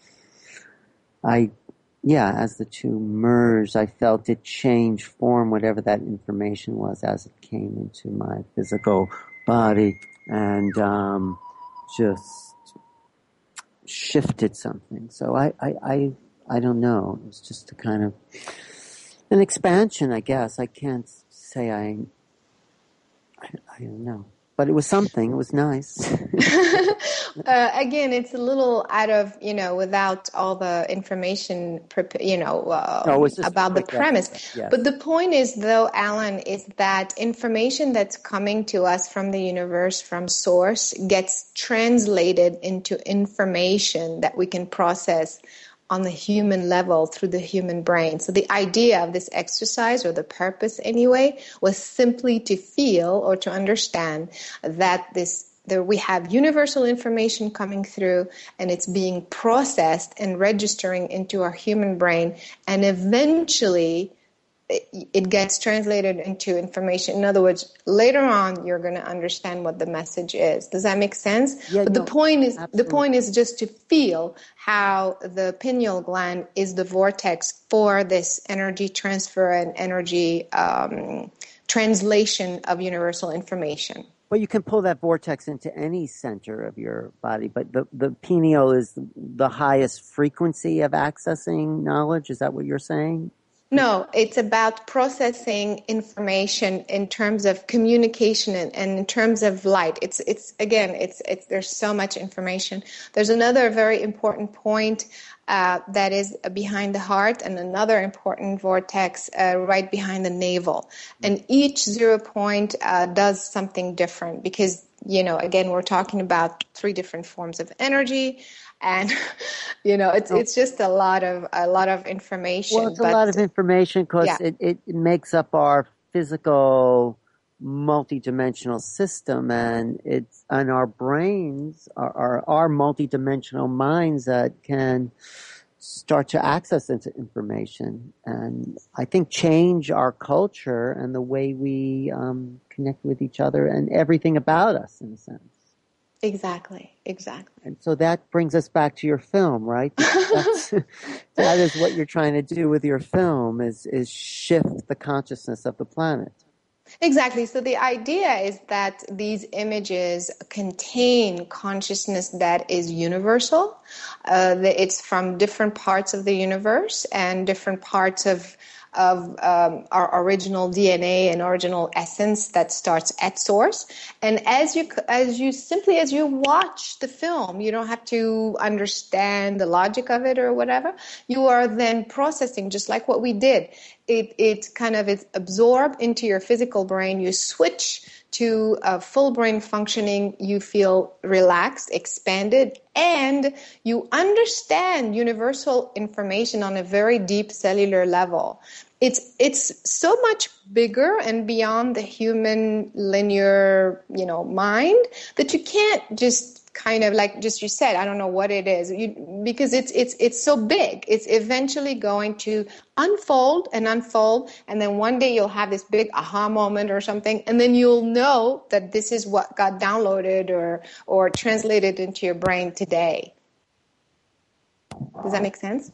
I, yeah, as the two merged, I felt it change form, whatever that information was, as it came into my physical body, and um, just shifted something. So I, I, I, I don't know. It was just a kind of an expansion, I guess. I can't say I, I, I don't know. But it was something. It was nice. uh, again, it's a little out of, you know, without all the information, you know, uh, no, it was just about the premise. Yes. But the point is, though, Alan, is that information that's coming to us from the universe, from source, gets translated into information that we can process on the human level through the human brain. So the idea of this exercise, or the purpose anyway, was simply to feel or to understand that this there we have universal information coming through, and it's being processed and registering into our human brain, and eventually it gets translated into information. In other words, later on, you're going to understand what the message is. Does that make sense? Yeah, but no, the point is, absolutely. the point is just to feel how the pineal gland is the vortex for this energy transfer and energy um, translation of universal information. Well, you can pull that vortex into any center of your body, but the, the pineal is the highest frequency of accessing knowledge. Is that what you're saying? No, it's about processing information in terms of communication and, and in terms of light. It's it's again, it's it's there's so much information. There's another very important point uh, that is behind the heart, and another important vortex uh, right behind the navel. And each zero point uh, does something different because, you know, again, we're talking about three different forms of energy. And, you know, it's it's just a lot of a lot of information. Well, it's a but, lot of information because yeah. it, it makes up our physical multidimensional system, and it's and our brains are, are our multidimensional minds that can start to access into information, and I think change our culture and the way we um, connect with each other and everything about us, in a sense. Exactly, exactly. And so that brings us back to your film, right? That's, that is what you're trying to do with your film, is is shift the consciousness of the planet. Exactly. So the idea is that these images contain consciousness that is universal. Uh, it's from different parts of the universe and different parts of of um, our original D N A and original essence that starts at source. And as you as you simply as you watch the film, you don't have to understand the logic of it or whatever. You are then processing, just like what we did. It it kind of is absorbed into your physical brain. You switch to a full brain functioning. You feel relaxed, expanded, and you understand universal information on a very deep cellular level. It's it's so much bigger and beyond the human linear, you know, mind that you can't just kind of like just you said, I don't know what it is, you, because it's it's it's so big. It's eventually going to unfold and unfold, and then one day you'll have this big aha moment or something, and then you'll know that this is what got downloaded or or translated into your brain today. Does that make sense?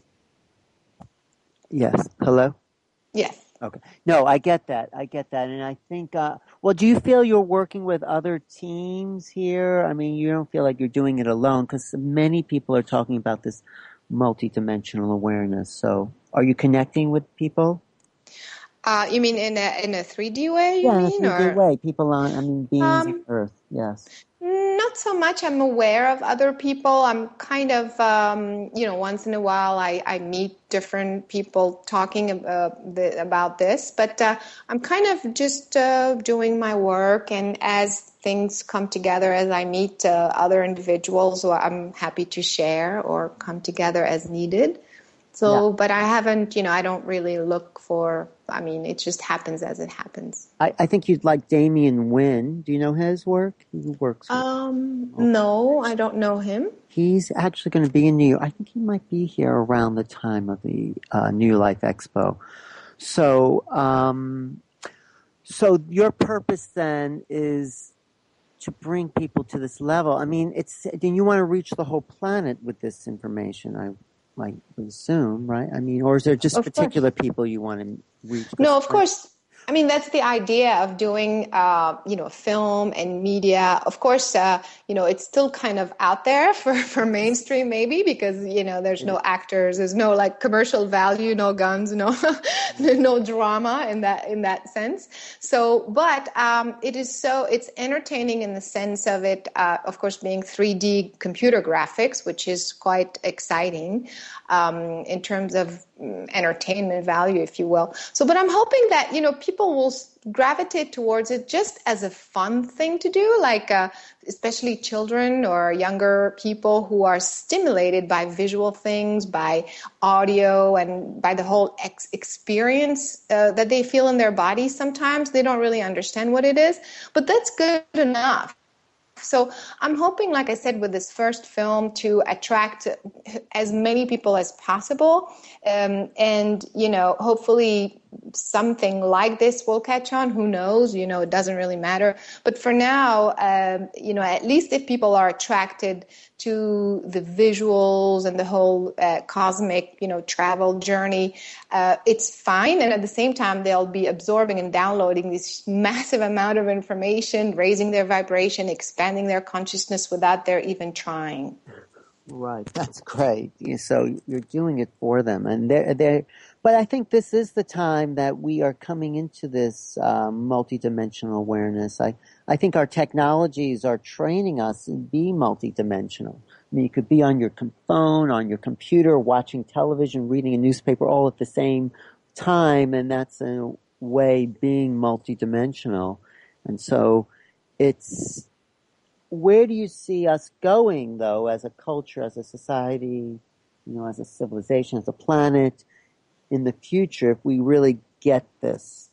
Yes. Hello? Yes. Okay. No, I get that. I get that. And I think, uh, well, do you feel you're working with other teams here? I mean, you don't feel like you're doing it alone, because many people are talking about this multidimensional awareness. So are you connecting with people? Uh, you mean in a in a three D way, you yeah, mean? in a three D or way. People on, I mean, beings um, on Earth. Yes. Not so much. I'm aware of other people. I'm kind of, um, you know, once in a while I, I meet different people talking uh, the, about this, but uh, I'm kind of just uh, doing my work. And as things come together as I meet uh, other individuals who I'm happy to share or come together as needed. So, Yeah. but I haven't, you know, I don't really look for, I mean, it just happens as it happens. I, I think you'd like Damien Wynn. Do you know his work? He works with. Um, Okay. no, I don't know him. He's actually going to be in New York. I think he might be here around the time of the uh, New Life Expo. So, um, so your purpose then is to bring people to this level. I mean, it's then you want to reach the whole planet with this information. I might assume, right? I mean, or is there just Of particular course. people you want to reach? No, of course. I mean, that's the idea of doing, uh, you know, film and media. Of course, uh, you know, it's still kind of out there for, for mainstream maybe because, you know, there's no actors, there's no like commercial value, no guns, no, no drama in that, in that sense. So, but um, it is so, it's entertaining in the sense of it, uh, of course, being three D computer graphics, which is quite exciting um, in terms of entertainment value, if you will. So, but I'm hoping that, you know, people will gravitate towards it just as a fun thing to do, like uh, especially children or younger people who are stimulated by visual things, by audio, and by the whole ex- experience uh, that they feel in their bodies. Sometimes they don't really understand what it is, but that's good enough. So I'm hoping, like I said, with this first film to attract as many people as possible. Um, and, you know, hopefully something like this will catch on. Who knows? You know, it doesn't really matter. But for now, um, you know, at least if people are attracted to the visuals and the whole uh, cosmic, you know, travel journey, uh, it's fine. And at the same time, they'll be absorbing and downloading this massive amount of information, raising their vibration, expanding their consciousness without their even trying. Right, that's great. So you're doing it for them, and they're they. But I think this is the time that we are coming into this um, multidimensional awareness. I I think our technologies are training us to be multidimensional. I mean, you could be on your com- phone, on your computer, watching television, reading a newspaper, all at the same time, and that's in a way being multidimensional. And so, it's. Where do you see us going, though, as a culture, as a society, you know, as a civilization, as a planet, in the future, if we really get this?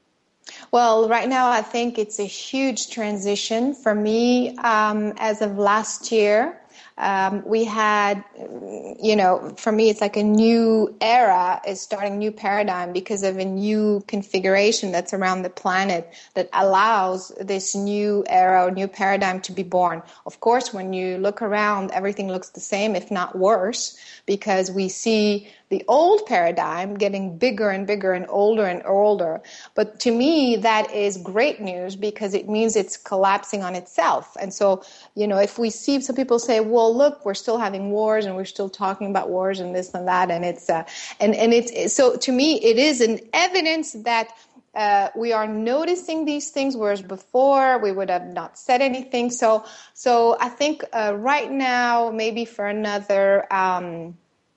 Well, right now, I think it's a huge transition for me. Um, as of last year, um, we had, you know, for me, it's like a new era is starting, new paradigm because of a new configuration that's around the planet that allows this new era or new paradigm to be born. Of course, when you look around, everything looks the same, if not worse, because we see the old paradigm getting bigger and bigger and older and older. But to me, that is great news because it means it's collapsing on itself. And so, you know, if we see some people say, well, look, we're still having wars and we're still talking about wars and this and that. And it's, uh, and, and it's, so to me, it is an evidence that Uh, we are noticing these things, whereas before we would have not said anything. So, so I think uh, right now, maybe for another um,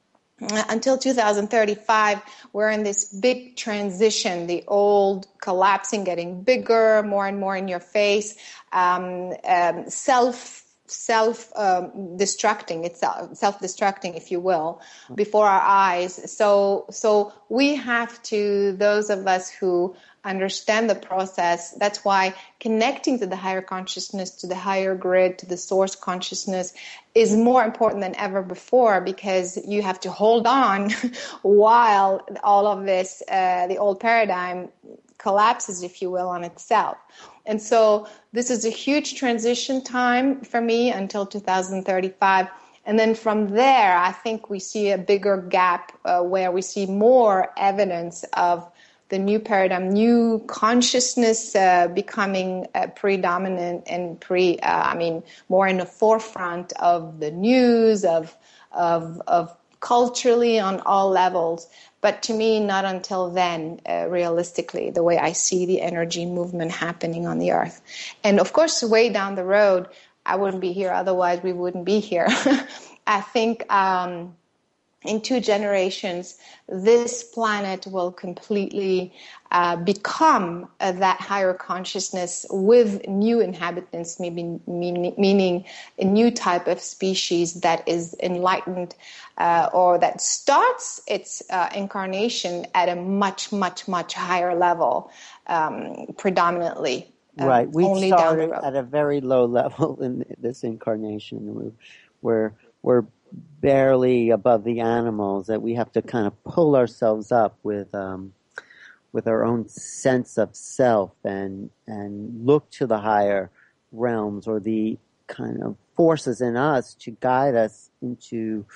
until two thousand thirty-five, we're in this big transition. The old collapsing, getting bigger, more and more in your face, um, um, self. self um, destructing itself self destructing if you will before our eyes. So so we have to, those of us who understand the process, that's why connecting to the higher consciousness, to the higher grid, to the source consciousness is more important than ever before, because you have to hold on while all of this uh, the old paradigm collapses, if you will, on itself. And so this is a huge transition time for me until two thousand thirty-five. And then from there, I think we see a bigger gap uh, where we see more evidence of the new paradigm, new consciousness uh, becoming uh, predominant and pre, uh, I mean, more in the forefront of the news, of, of, of culturally on all levels. But to me, not until then, uh, realistically, the way I see the energy movement happening on the earth. And of course, way down the road, I wouldn't be here. Otherwise, we wouldn't be here. I think um, in two generations, this planet will completely uh, become uh, that higher consciousness with new inhabitants, maybe meaning, meaning a new type of species that is enlightened uh, or that starts its uh, incarnation at a much, much, much higher level, um, predominantly. Um, Right. We only down the started road. at a very low level in this incarnation. We're, we're, we're barely above the animals, that we have to kind of pull ourselves up with, um, with our own sense of self and, and look to the higher realms or the kind of forces in us to guide us into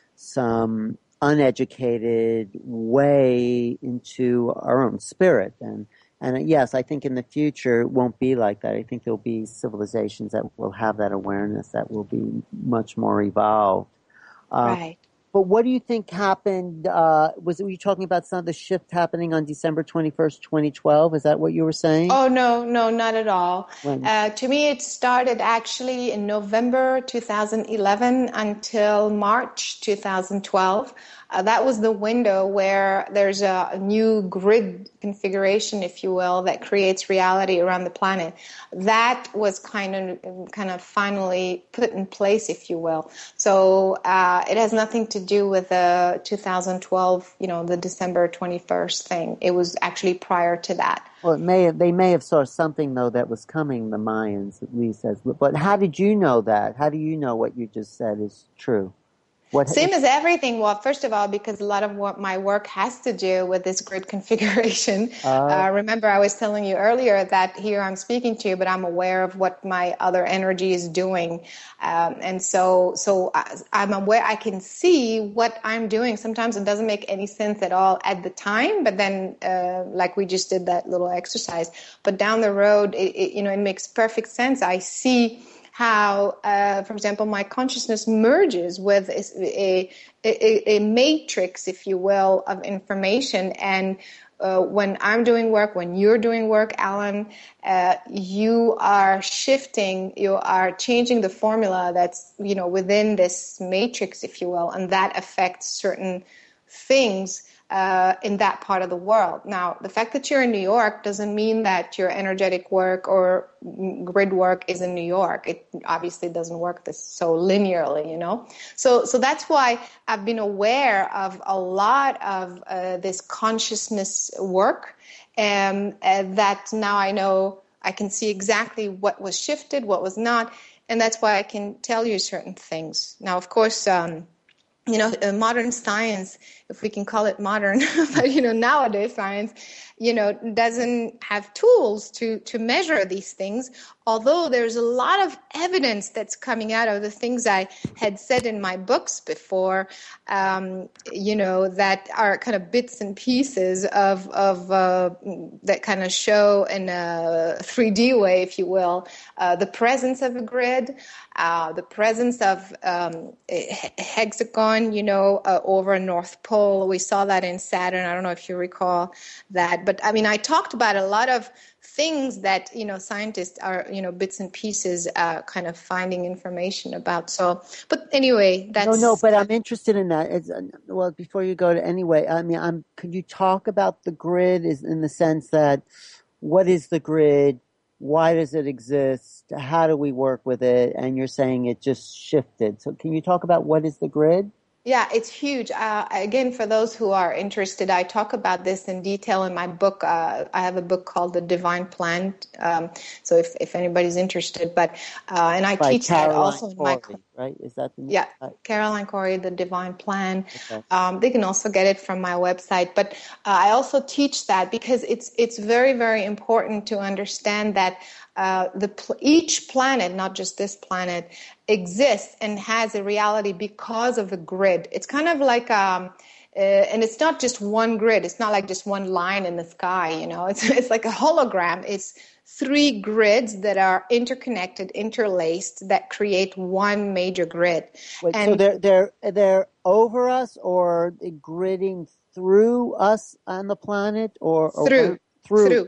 some uneducated way into our own spirit. And, and yes, I think in the future it won't be like that. I think there'll be civilizations that will have that awareness, that will be much more evolved. Uh, Right. but what do you think happened? Uh, was it, were you talking about some of the shift happening on December twenty-first, twenty twelve? Is that what you were saying? Oh, no, no, not at all. When? Uh, to me, it started actually in November two thousand eleven until March two thousand twelve. Uh, that was the window where there's a, a new grid configuration, if you will, that creates reality around the planet. That was kind of kind of finally put in place, if you will. So uh, it has nothing to do with the two thousand twelve, you know, the December twenty-first thing. It was actually prior to that. Well, it may have, they may have saw something though that was coming. The Mayans, at least, as. But how did you know that? How do you know what you just said is true? What, Same as everything. Well, first of all, because a lot of what my work has to do with this grid configuration. uh, Uh, remember, I was telling you earlier that here I'm speaking to you, but I'm aware of what my other energy is doing. Um, and so, so I, I'm aware, I can see what I'm doing. Sometimes it doesn't make any sense at all at the time, but then, uh, like we just did that little exercise, but down the road, it, it, you know, it makes perfect sense. I see how, uh, for example, my consciousness merges with a, a, a matrix, if you will, of information. And uh, when I'm doing work, when you're doing work, Alan, uh, you are shifting, you are changing the formula that's, you know, within this matrix, if you will, and that affects certain things Uh, in that part of the world. Now, the fact that you're in New York doesn't mean that your energetic work or grid work is in New York. It obviously doesn't work this so linearly, you know. So, so that's why I've been aware of a lot of uh, this consciousness work, and uh, that now I know I can see exactly what was shifted, what was not, and that's why I can tell you certain things. Now, of course. Um, You know, uh, modern science, if we can call it modern, but, you know, nowadays science, you know, doesn't have tools to, to measure these things, although there's a lot of evidence that's coming out of the things I had said in my books before, um, you know, that are kind of bits and pieces of, of uh, that kind of show in a three D way, if you will, uh, the presence of a grid, uh, the presence of um, a hexagon, you know, uh, over North Pole. We saw that in Saturn. I don't know if you recall that. But, I mean, I talked about a lot of things that, you know, scientists are, you know, bits and pieces uh, kind of finding information about. So, but anyway, that's... No, no, but I'm interested in that. It's, uh, well, before you go to anyway, I mean, I'm, could you talk about the grid is in the sense that what is the grid? Why does it exist? How do we work with it? And you're saying it just shifted. So can you talk about what is the grid? Yeah, it's huge. Uh, again, for those who are interested, I talk about this in detail in my book. Uh, I have a book called The Divine Plan. Um, so if, if anybody's interested, but uh, and I By teach Caroline that also in my Corey, right? Is that the name? yeah, Right. Caroline Corey, The Divine Plan. Okay. Um, they can also get it from my website. But uh, I also teach that because it's it's very very important to understand that uh, the each planet, not just this planet, exists and has a reality because of a grid. It's kind of like, um, uh, and it's not just one grid. It's not like just one line in the sky, you know. It's it's like a hologram. It's three grids that are interconnected, interlaced, that create one major grid. Wait, And so they're they're they're over us or gridding through us on the planet, or, or through, through. through.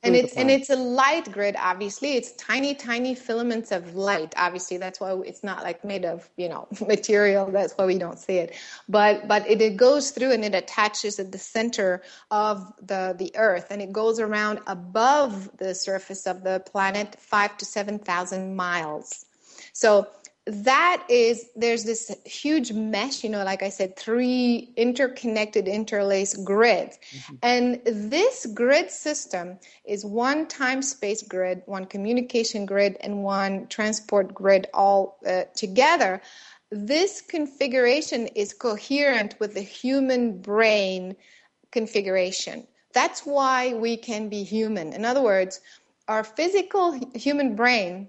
And through the it's and planet. it's a light grid, obviously. It's tiny, tiny filaments of light. Obviously, that's why it's not like made of, you know, material. That's why we don't see it. But but it, it goes through and it attaches at the center of the, the Earth, and it goes around above the surface of the planet five to seven thousand miles. So that is, there's this huge mesh, you know, like I said, three interconnected, interlaced grids. Mm-hmm. And this grid system is one time-space grid, one communication grid, and one transport grid all uh, together. This configuration is coherent with the human brain configuration. That's why we can be human. In other words, our physical human brain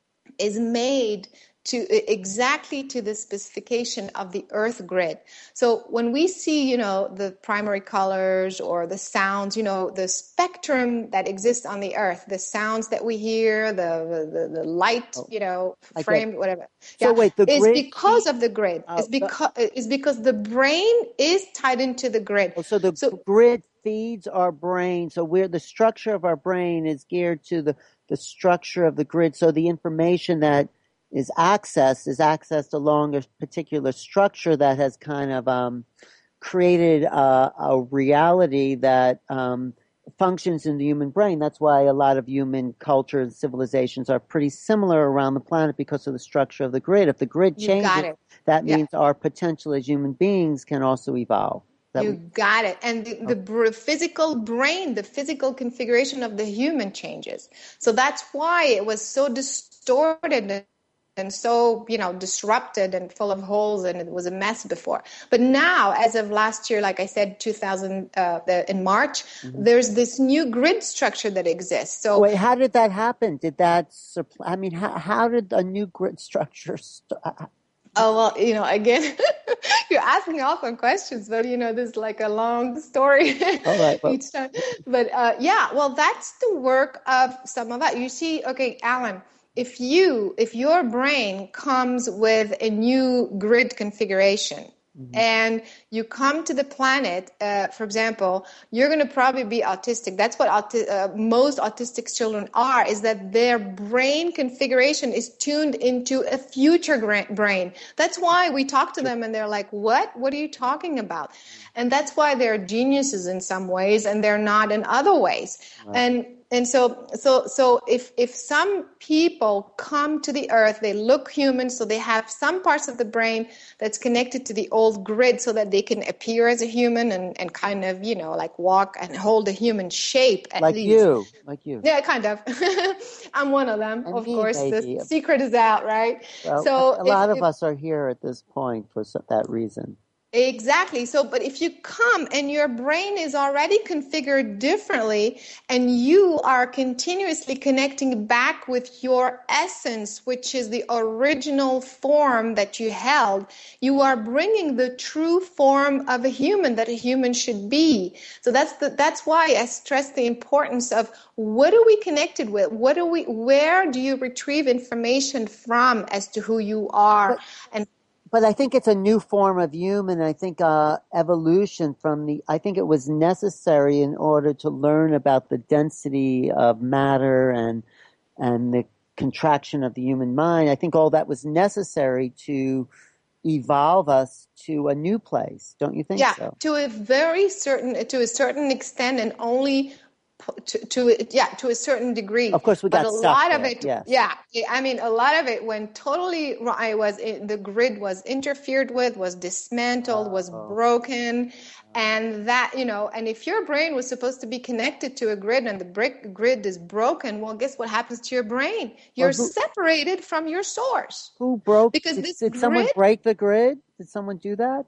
is made to exactly to the specification of the Earth grid. So when we see, you know, the primary colors or the sounds, you know, the spectrum that exists on the Earth, the sounds that we hear, the the, the light, you know, framed, whatever. So yeah, wait, the is grid because of the grid. Uh, It's because is because the brain is tied into the grid. Oh, so the so, grid feeds our brain. So we're the structure of our brain is geared to the the structure of the grid. So the information that is accessed is accessed along a particular structure that has kind of um, created a, a reality that um, functions in the human brain. That's why a lot of human culture and civilizations are pretty similar around the planet because of the structure of the grid. If the grid You changes, got it. that Yeah. means our potential as human beings can also evolve. That You we, got it. And the, the br- physical brain, the physical configuration of the human changes. So that's why it was so distorted and, and so, you know, disrupted and full of holes, and it was a mess before. But now, as of last year, like I said, two thousand uh, the, in March, mm-hmm. there's this new grid structure that exists. So wait, how did that happen? Did that? I mean, how, how did a new grid structure? St- Oh, well, you know, again, you're asking awesome questions, but, you know, this is like a long story All right, well. each time. But, uh, yeah, well, that's the work of some of that. You see, okay, Alan, if you, if your brain comes with a new grid configuration, mm-hmm. and you come to the planet, uh, for example, you're going to probably be autistic. That's what auti- uh, most autistic children are, is that their brain configuration is tuned into a future gra- brain. That's why we talk to them and they're like, what? What are you talking about? And that's why they're geniuses in some ways and they're not in other ways. Right. And And so, so, so if, if some people come to the Earth, they look human, so they have some parts of the brain that's connected to the old grid so that they can appear as a human and, and kind of, you know, like walk and hold a human shape at like least. you, like you. Yeah, kind of. I'm one of them, and of me, course. maybe. The secret is out, right? Well, so a lot if, of if, us are here at this point for that reason. Exactly. So, but if you come and your brain is already configured differently and you are continuously connecting back with your essence, which is the original form that you held, you are bringing the true form of a human that a human should be. So that's the, that's why I stress the importance of what are we connected with? What are we, where do you retrieve information from as to who you are? But- and But I think it's a new form of human. I think uh, evolution from the, I think it was necessary in order to learn about the density of matter and and the contraction of the human mind. I think all that was necessary to evolve us to a new place. Don't you think yeah, so? to a very certain, to a certain extent, and only To, to yeah to a certain degree. Of course, we but got a stuck lot there, of it. Yes. Yeah, I mean, a lot of it when totally I was in, the grid was interfered with, was dismantled, was Oh. broken, and that you know. And if your brain was supposed to be connected to a grid and the brick grid is broken, well, guess what happens to your brain? You're Well, who, separated from your source. Who broke? Because did this did grid, someone break the grid? Did someone do that?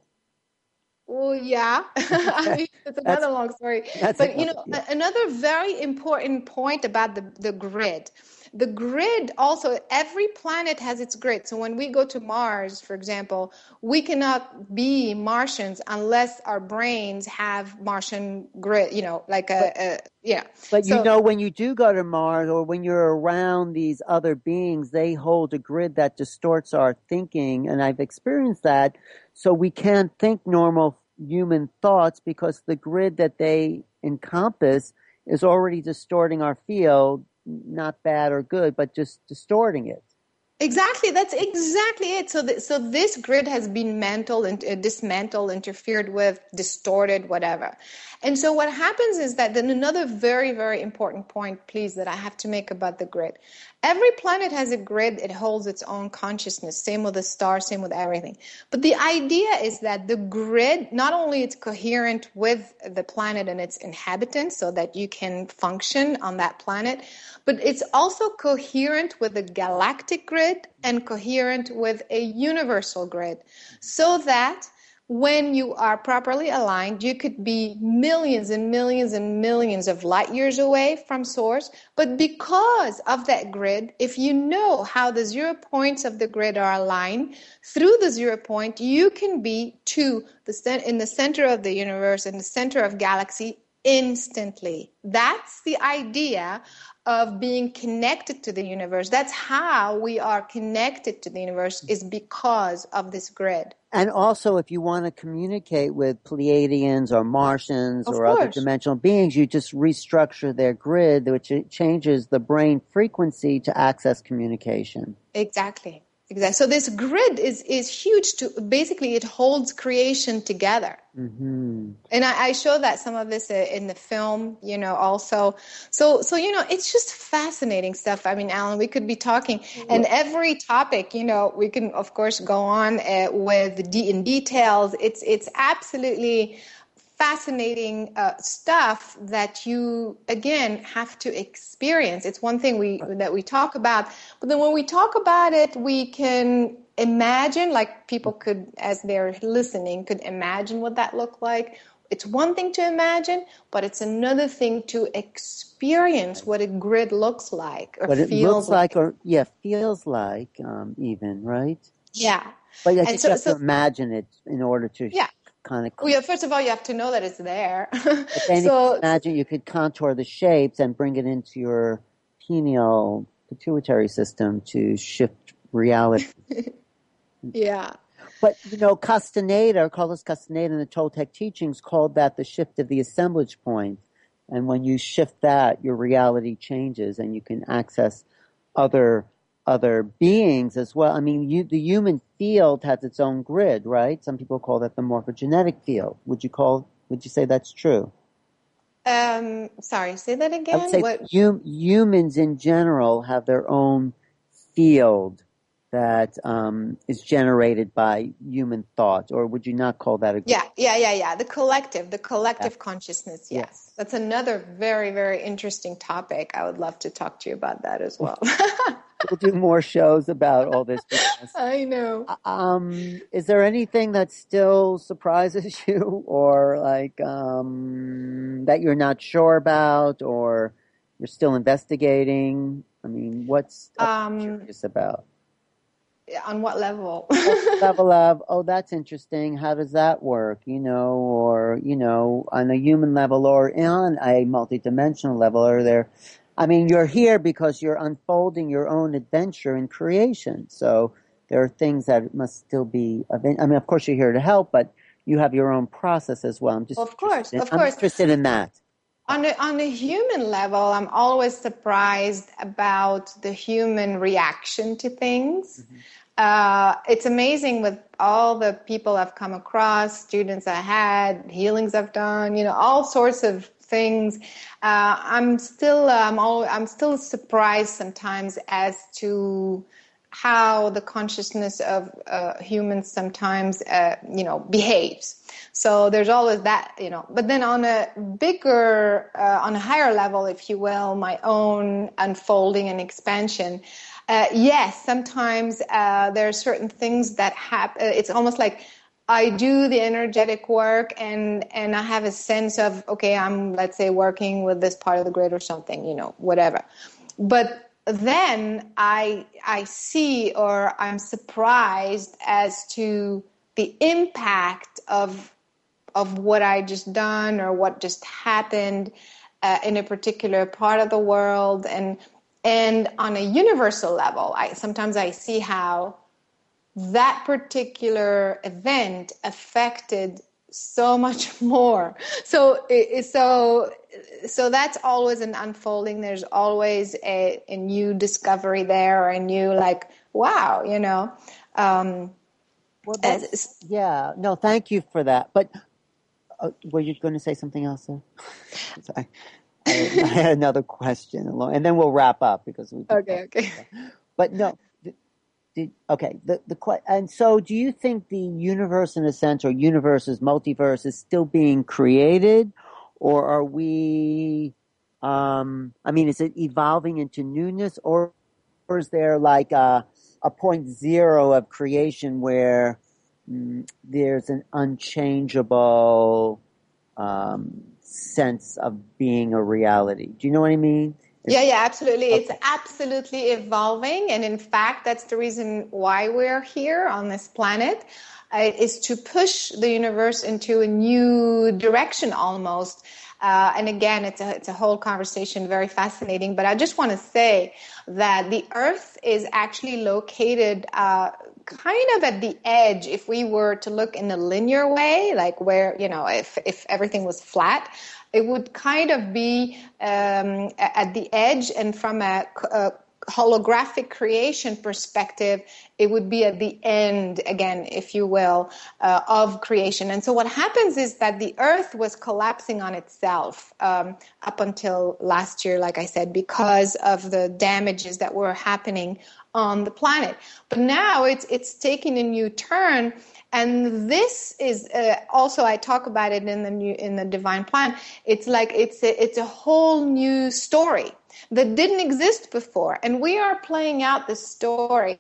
Well, yeah, I mean, it's another That's- long story. that's But, you another- know, yeah. a- another very important point about the, the grid. The grid also, every planet has its grid. So when we go to Mars, for example, we cannot be Martians unless our brains have Martian grid, you know, like a, a yeah. But So- you know, when you do go to Mars or when you're around these other beings, they hold a grid that distorts our thinking. And I've experienced that. So we can't think normal human thoughts because the grid that they encompass is already distorting our field, not bad or good, but just distorting it. Exactly, that's exactly it. So, th- so this grid has been mantled and uh, dismantled, interfered with, distorted, whatever. And so, what happens is that then another very, very important point, please, that I have to make about the grid. Every planet has a grid; it holds its own consciousness. Same with the star, same with everything. But the idea is that the grid, not only it's coherent with the planet and its inhabitants, so that you can function on that planet, but it's also coherent with the galactic grid and coherent with a universal grid, so that when you are properly aligned, you could be millions and millions and millions of light years away from source. But because of that grid, if you know how the zero points of the grid are aligned, through the zero point, you can be to the in the center of the universe, in the center of galaxy, instantly. That's the idea of being connected to the universe. That's how we are connected to the universe, is because of this grid. And also, if you want to communicate with Pleiadians or Martians Of or course. other dimensional beings, you just restructure their grid, which changes the brain frequency to access communication. Exactly. Exactly. So this grid is, is huge. To basically, it holds creation together. Mm-hmm. And I, I show that some of this in the film, you know, also. So, so you know, it's just fascinating stuff. I mean, Alan, we could be talking, and every topic, you know, we can, of course, go on uh, with de- in details. It's it's absolutely fascinating uh, stuff that you, again, have to experience. It's one thing we that we talk about, but then when we talk about it, we can imagine, like people could, as they're listening, could imagine what that looked like. It's one thing to imagine, but it's another thing to experience what a grid looks like or what it feels looks like, like. or yeah, feels like, um, even, right? Yeah. But I And think so, you have so to imagine it in order to yeah. kind of. Well, yeah, first of all, you have to know that it's there. But then if you so, imagine you could contour the shapes and bring it into your pineal pituitary system to shift reality. yeah. But, you know, Castaneda, Carlos Castaneda in the Toltec teachings called that the shift of the assemblage point. And when you shift that, your reality changes and you can access other other beings as well. I mean, you, the human field has its own grid, right? Some people call that the morphogenetic field. Would you call, would you say that's true? Um, sorry, say that again. I would say What? hum, humans in general have their own field that um, is generated by human thought, or would you not call that a grid? Yeah, yeah, yeah, yeah. The collective, the collective Yeah. consciousness. Yes. Yes. That's another very, very interesting topic. I would love to talk to you about that as well. We'll do more shows about all this business. I know. Um, is there anything that still surprises you, or like um, that you're not sure about, or you're still investigating? I mean, what's Um, curious about? on what level? Level of, oh, that's interesting. How does that work? You know, or, you know, on a human level or on a multidimensional level, are there, I mean, you're here because you're unfolding your own adventure in creation. So there are things that must still be, I mean, of course you're here to help, but you have your own process as well. I'm just, Of course, interested, of I'm course. interested in that. On a, on a human level, I'm always surprised about the human reaction to things. Mm-hmm. Uh, it's amazing with all the people I've come across, students I had, healings I've done, you know, all sorts of things. Uh, I'm still, um, all, I'm still surprised sometimes as to how the consciousness of uh, humans sometimes, uh, you know, behaves. So there's always that, you know. But then on a bigger, uh, on a higher level, if you will, my own unfolding and expansion. Uh, yes, sometimes uh, there are certain things that happen. It's almost like I do the energetic work, and and I have a sense of, okay, I'm, let's say, working with this part of the grid or something, you know, whatever. But then I I see, or I'm surprised as to the impact of of what I just done or what just happened uh, in a particular part of the world. And and on a universal level, I sometimes I see how that particular event affected so much more. So, so so that's always an unfolding. There's always a, a new discovery there, or a new, like, wow, you know. Um, well, that's, yeah, no, thank you for that. But uh, were you going to say something else? Sorry. I, I had another question, and then we'll wrap up because we. Okay, okay. But no, did, okay. The the and so, do you think the universe, in a sense, or universes, multiverse, is still being created, or are we? Um, I mean, is it evolving into newness, or, or is there like a a point zero of creation where mm, there's an unchangeable um, sense of being a reality? Do you know what I mean? It's, yeah, yeah, absolutely. Okay. It's absolutely evolving. And in fact, that's the reason why we're here on this planet, uh, is to push the universe into a new direction almost. Uh, and again, it's a, it's a whole conversation, very fascinating. But I just want to say that the Earth is actually located uh, kind of at the edge. If we were to look in a linear way, like where, you know, if, if everything was flat, it would kind of be um, at the edge, and from a, a holographic creation perspective, it would be at the end, again, if you will, uh, of creation. And so what happens is that the Earth was collapsing on itself um, up until last year, like I said, because of the damages that were happening on the planet. But now it's it's taking a new turn. And this is uh, also, I talk about it in the new, in the Divine Plan. It's like it's a, it's a whole new story that didn't exist before, and we are playing out the story.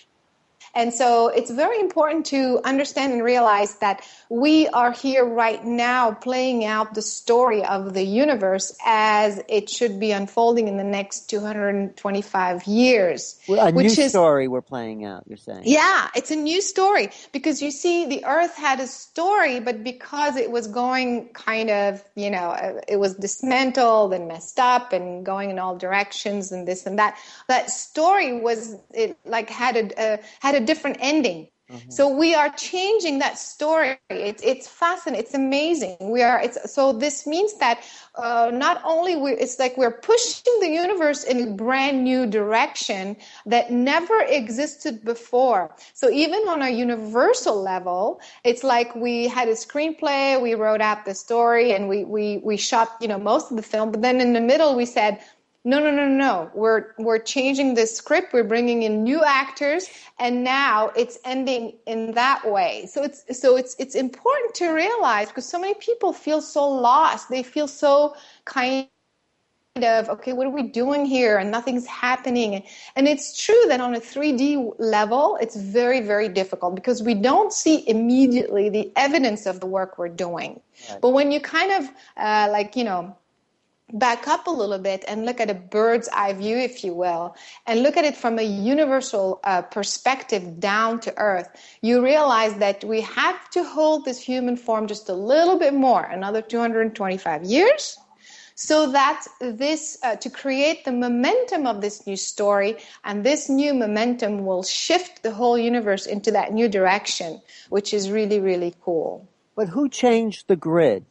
And so it's very important to understand and realize that we are here right now playing out the story of the universe as it should be unfolding in the next two hundred twenty-five years. Well, a which new is, story we're playing out, you're saying. Yeah, it's a new story, because you see, the Earth had a story, but because it was going kind of, you know, it was dismantled and messed up and going in all directions and this and that, that story was, it like had a, uh, had a different ending. Mm-hmm. So we are changing that story. It's it's fascinating. It's amazing. We are. It's so this means that uh, not only we, it's like we're pushing the universe in a brand new direction that never existed before. So even on a universal level, it's like we had a screenplay, we wrote out the story, and we we we shot, you know, most of the film. But then in the middle, we said, No, no, no, no. We're we're changing the script. We're bringing in new actors, and now it's ending in that way. So it's so it's it's important to realize, because so many people feel so lost. They feel so kind of, okay, what are we doing here? And nothing's happening. And it's true that on a three D level, it's very, very difficult, because we don't see immediately the evidence of the work we're doing. Right. But when you kind of uh, like, you know, back up a little bit and look at a bird's eye view, if you will, and look at it from a universal uh, perspective down to earth, you realize that we have to hold this human form just a little bit more, another two hundred twenty-five years, so that this, uh, to create the momentum of this new story, and this new momentum will shift the whole universe into that new direction, which is really, really cool. But who changed the grid?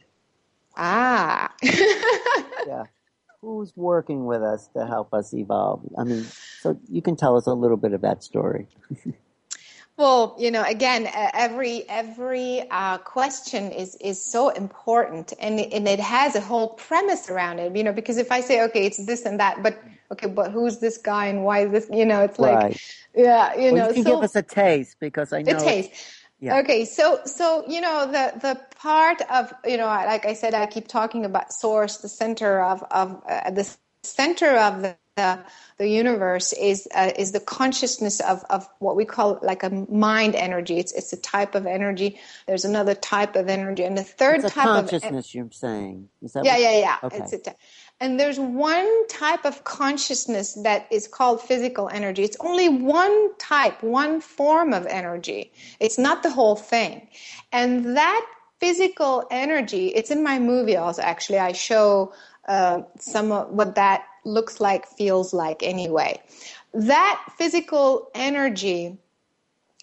Ah. Yeah. Who's working with us to help us evolve? I mean, so you can tell us a little bit of that story. Well, you know, again, uh, every every uh, question is is so important, and it, and it has a whole premise around it. You know, because if I say, okay, it's this and that, but okay, but who's this guy and why is this? You know, it's like, right. yeah, you well, know, you can so, give us a taste, because I know a taste. Yeah. Okay, so so you know the the part of, you know, like I said, I keep talking about source, the center of of uh, the center of the the, the universe is uh, is the consciousness of of what we call like a mind energy. It's it's a type of energy. There's another type of energy, and the third it's a type consciousness. of You're saying, is that yeah, what? yeah, yeah. Okay. It's a, and there's one type of consciousness that is called physical energy. It's only one type, one form of energy. It's not the whole thing. And that physical energy, it's in my movie also, actually. I show uh, some of what that looks like, feels like anyway. That physical energy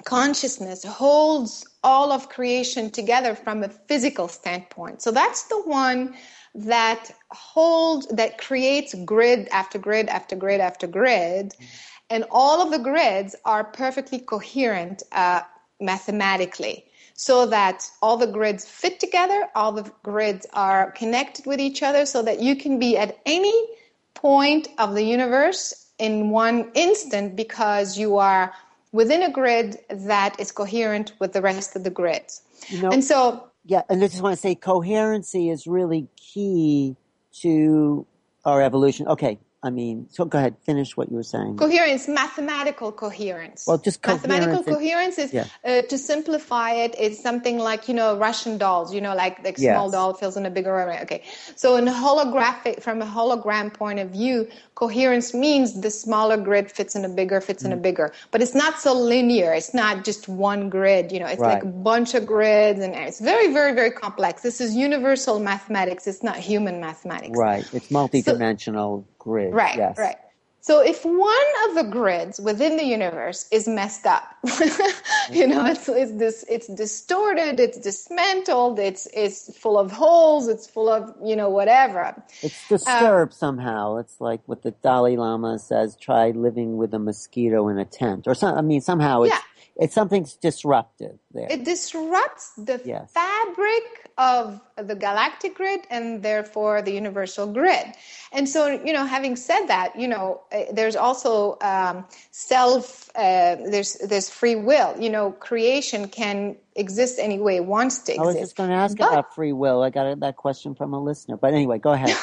consciousness holds all of creation together from a physical standpoint. So that's the one that holds, that creates grid after grid after grid after grid. And all of the grids are perfectly coherent uh, mathematically, so that all the grids fit together, all the grids are connected with each other, so that you can be at any point of the universe in one instant because you are within a grid that is coherent with the rest of the grids. You know, and so, yeah, and I just want to say coherency is really key to our evolution. Okay, I mean, so go ahead, finish what you were saying. Coherence, mathematical coherence. Well, just coherence. Mathematical coherence is, yeah. uh, to simplify it, it's something like, you know, Russian dolls, you know, like the Yes. small doll fills in a bigger array. Okay. So in holographic, from a hologram point of view, coherence means the smaller grid fits in a bigger, fits in a bigger. But it's not so linear. It's not just one grid, you know, it's Right. like a bunch of grids, and it's very, very, very complex. This is universal mathematics. It's not human mathematics. Right. It's multidimensional grid. Right, yes. right. So if one of the grids within the universe is messed up, you know, it's, it's this, it's distorted, it's dismantled, it's it's full of holes, it's full of, you know, whatever. It's disturbed um, somehow. It's like what the Dalai Lama says: try living with a mosquito in a tent, or some. I mean, somehow it's yeah. it's something's disruptive there. It disrupts the yes. fabric of the galactic grid and therefore the universal grid. And so, you know, having said that, you know, there's also um, self, uh, there's there's free will. You know, creation can exist any way it wants to exist. I was just going to ask but, about free will. I got a, that question from a listener. But anyway, go ahead.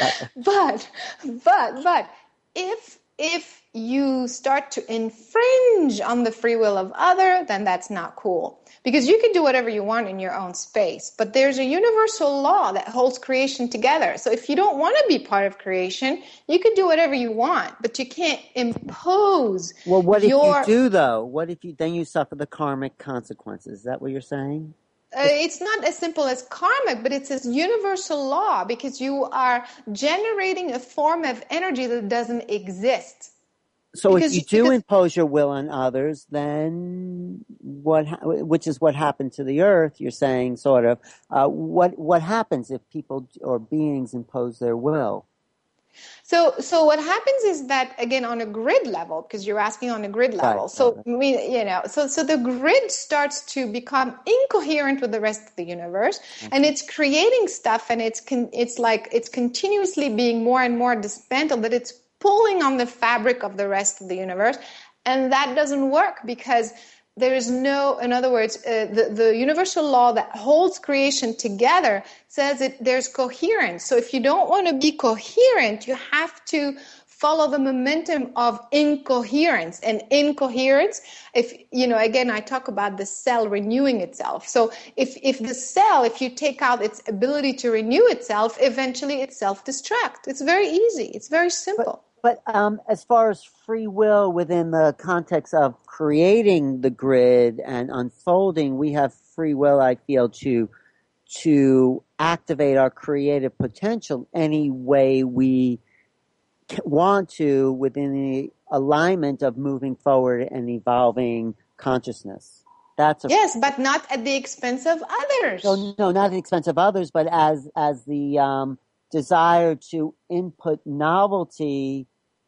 but, but, but, if if you start to infringe on the free will of other, then that's not cool. Because you can do whatever you want in your own space, but there's a universal law that holds creation together. So if you don't want to be part of creation, you can do whatever you want, but you can't impose. Well, what your... if you do, though? What if you then you suffer the karmic consequences? Is that what you're saying? Uh, it's not as simple as karmic, but it's a universal law, because you are generating a form of energy that doesn't exist. So because, if you do because, impose your will on others, then what? Which is what happened to the Earth. You're saying, sort of. Uh, what what happens if people or beings impose their will? So, so what happens is that, again, on a grid level, because you're asking on a grid level. Right, so right. we, you know, so so the grid starts to become incoherent with the rest of the universe, okay. and it's creating stuff, and it's con- it's like it's continuously being more and more dismantled. That it's pulling on the fabric of the rest of the universe, and that doesn't work because there is no, in other words, uh, the, the universal law that holds creation together says that there's coherence. So if you don't want to be coherent, you have to follow the momentum of incoherence. And incoherence, if, you know, again, I talk about the cell renewing itself. So if, if the cell, if you take out its ability to renew itself, eventually it self-destructs. It's very easy. It's very simple. But- But um, as far as free will within the context of creating the grid and unfolding, we have free will, I feel, to to activate our creative potential any way we want to within the alignment of moving forward and evolving consciousness. That's a yes, but not at the expense of others. No, no, not at the expense of others, but as as the um, desire to input novelty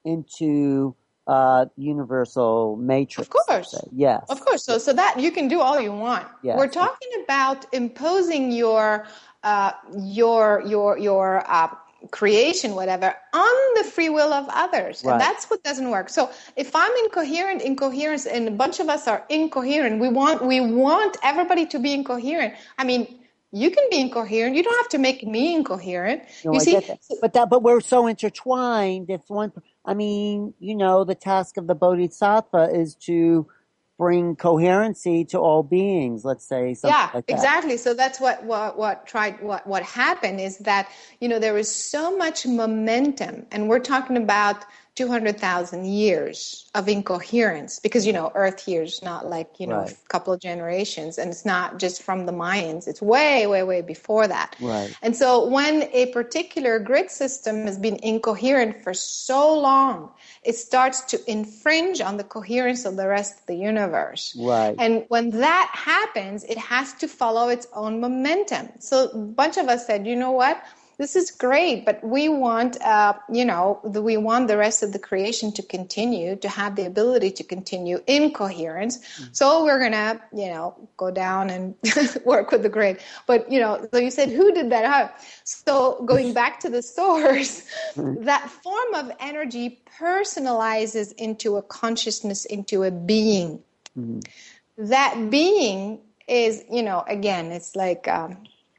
into uh, universal matrix. Of course. Yes. Of course. So so that you can do all you want. Yes. We're talking about imposing your uh, your your your uh, creation, whatever, on the free will of others. Right. And that's what doesn't work. So if I'm incoherent, incoherence, and a bunch of us are incoherent, we want we want everybody to be incoherent. I mean, you can be incoherent. You don't have to make me incoherent. No, you I see, get that. But that, but we're so intertwined. If one, I mean, you know, the task of the Bodhisattva is to bring coherency to all beings. Let's say, something yeah, like that. exactly. So that's what what what tried what what happened is that, you know, there is so much momentum, and we're talking about two hundred thousand years of incoherence, because, you know, Earth here is not like, you know, Right. a couple of generations, and it's not just from the Mayans. It's way, way, way before that. Right. And so when a particular grid system has been incoherent for so long, it starts to infringe on the coherence of the rest of the universe. Right. And when that happens, it has to follow its own momentum. So a bunch of us said, you know what? This is great, but we want, uh, you know, the, we want the rest of the creation to continue, to have the ability to continue in coherence. Mm-hmm. So we're going to, you know, go down and work with the grid. But, you know, so you said, who did that? How? So going back to the source, mm-hmm. that form of energy personalizes into a consciousness, into a being. Mm-hmm. That being is, you know, again, it's like... Um,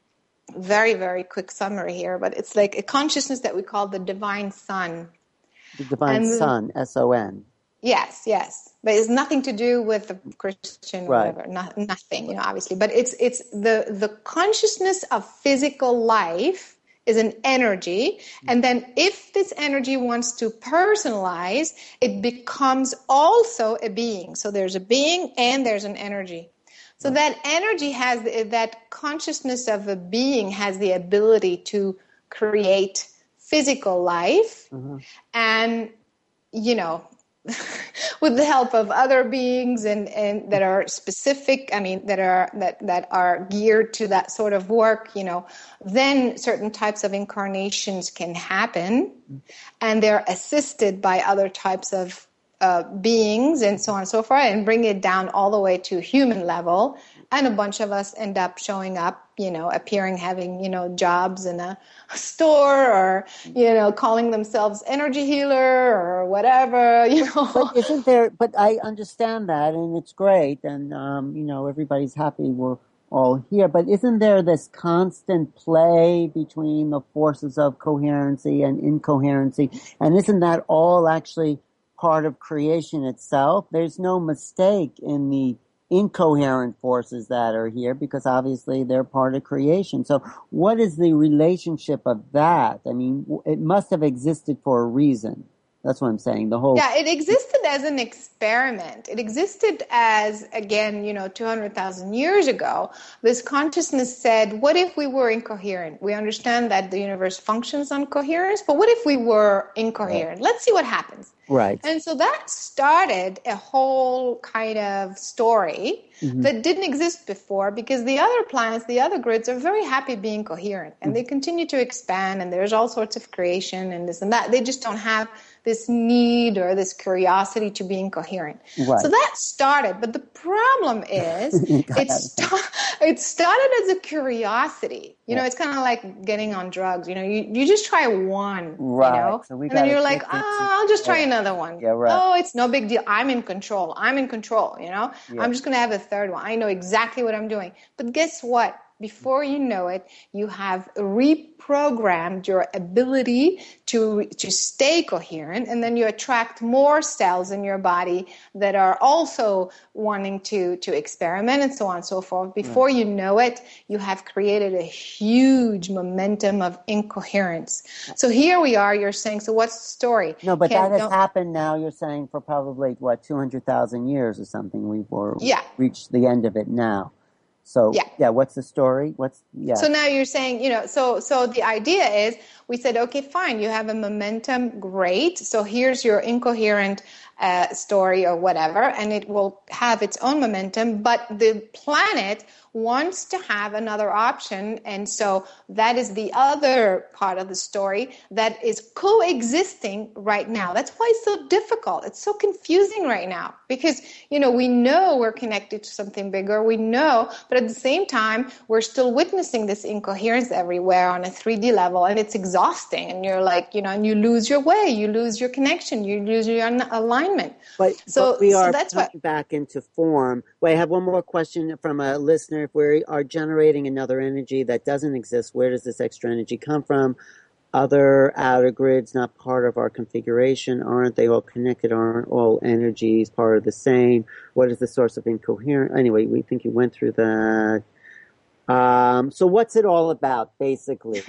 very, very quick summary here, but it's like a consciousness that we call the divine son. The divine and, son, S O N. Yes, yes. But it's nothing to do with the Christian or right. whatever. Not, nothing, you know, obviously. But it's it's the, the consciousness of physical life is an energy. And then if this energy wants to personalize, it becomes also a being. So there's a being and there's an energy. So that energy has, the, that consciousness of a being has the ability to create physical life. Mm-hmm. And, you know, with the help of other beings and, and that are specific, I mean, that are, that, that are geared to that sort of work, you know, then certain types of incarnations can happen. Mm-hmm. And they're assisted by other types of Uh, beings and so on and so forth, and bring it down all the way to human level. And a bunch of us end up showing up, you know, appearing, having, you know, jobs in a store, or, you know, calling themselves energy healer or whatever, you know. But isn't there, but I understand that, and it's great, and, um, you know, everybody's happy we're all here, but isn't there this constant play between the forces of coherency and incoherency? And isn't that all actually part of creation itself? There's no mistake in the incoherent forces that are here, because obviously they're part of creation. So what is the relationship of that? I mean, it must have existed for a reason. That's what I'm saying. The whole yeah, it existed as an experiment. It existed as, again, you know, two hundred thousand years ago. This consciousness said, what if we were incoherent? We understand that the universe functions on coherence, but what if we were incoherent? Right. Let's see what happens. Right. And so that started a whole kind of story mm-hmm. that didn't exist before, because the other planets, the other grids are very happy being coherent, and mm-hmm. they continue to expand, and there's all sorts of creation and this and that. They just don't have this need or this curiosity to be incoherent. Right. So that started, but the problem is it, st- it started as a curiosity. You know, yeah. It's kind of like getting on drugs. You know, you, you just try one, right. you know, so and then you're like, oh, to, I'll just try yeah. another one. Yeah, right. Oh, it's no big deal. I'm in control. I'm in control, you know. Yeah. I'm just going to have a third one. I know exactly what I'm doing. But guess what? Before you know it, you have reprogrammed your ability to to stay coherent, and then you attract more cells in your body that are also wanting to, to experiment and so on and so forth. Before right. you know it, you have created a huge momentum of incoherence. So here we are, you're saying, so what's the story? No, but Can, that has happened now, you're saying, for probably, what, two hundred thousand years or something. We've yeah. reached the end of it now. So, yeah. yeah, what's the story? What's, yeah. So now you're saying, you know, so, so the idea is, we said, okay, fine, you have a momentum, great. So here's your incoherent uh, story or whatever, and it will have its own momentum, but the planet wants to have another option, and so that is the other part of the story that is coexisting right now. That's why it's so difficult. It's so confusing right now, because, you know, we know we're connected to something bigger, we know, but at the same time, we're still witnessing this incoherence everywhere on a three D level, and it's exhausting, and you're like, you know, and you lose your way, you lose your connection, you lose your alignment. But, so, but we are so that's what, back into form. Wait, I have one more question from a listener. If we are generating another energy that doesn't exist, where does this extra energy come from? Other outer grids not part of our configuration? Aren't they all connected? Aren't all energies part of the same? What is the source of incoherence? Anyway, we think you went through that. Um, so what's it all about, basically?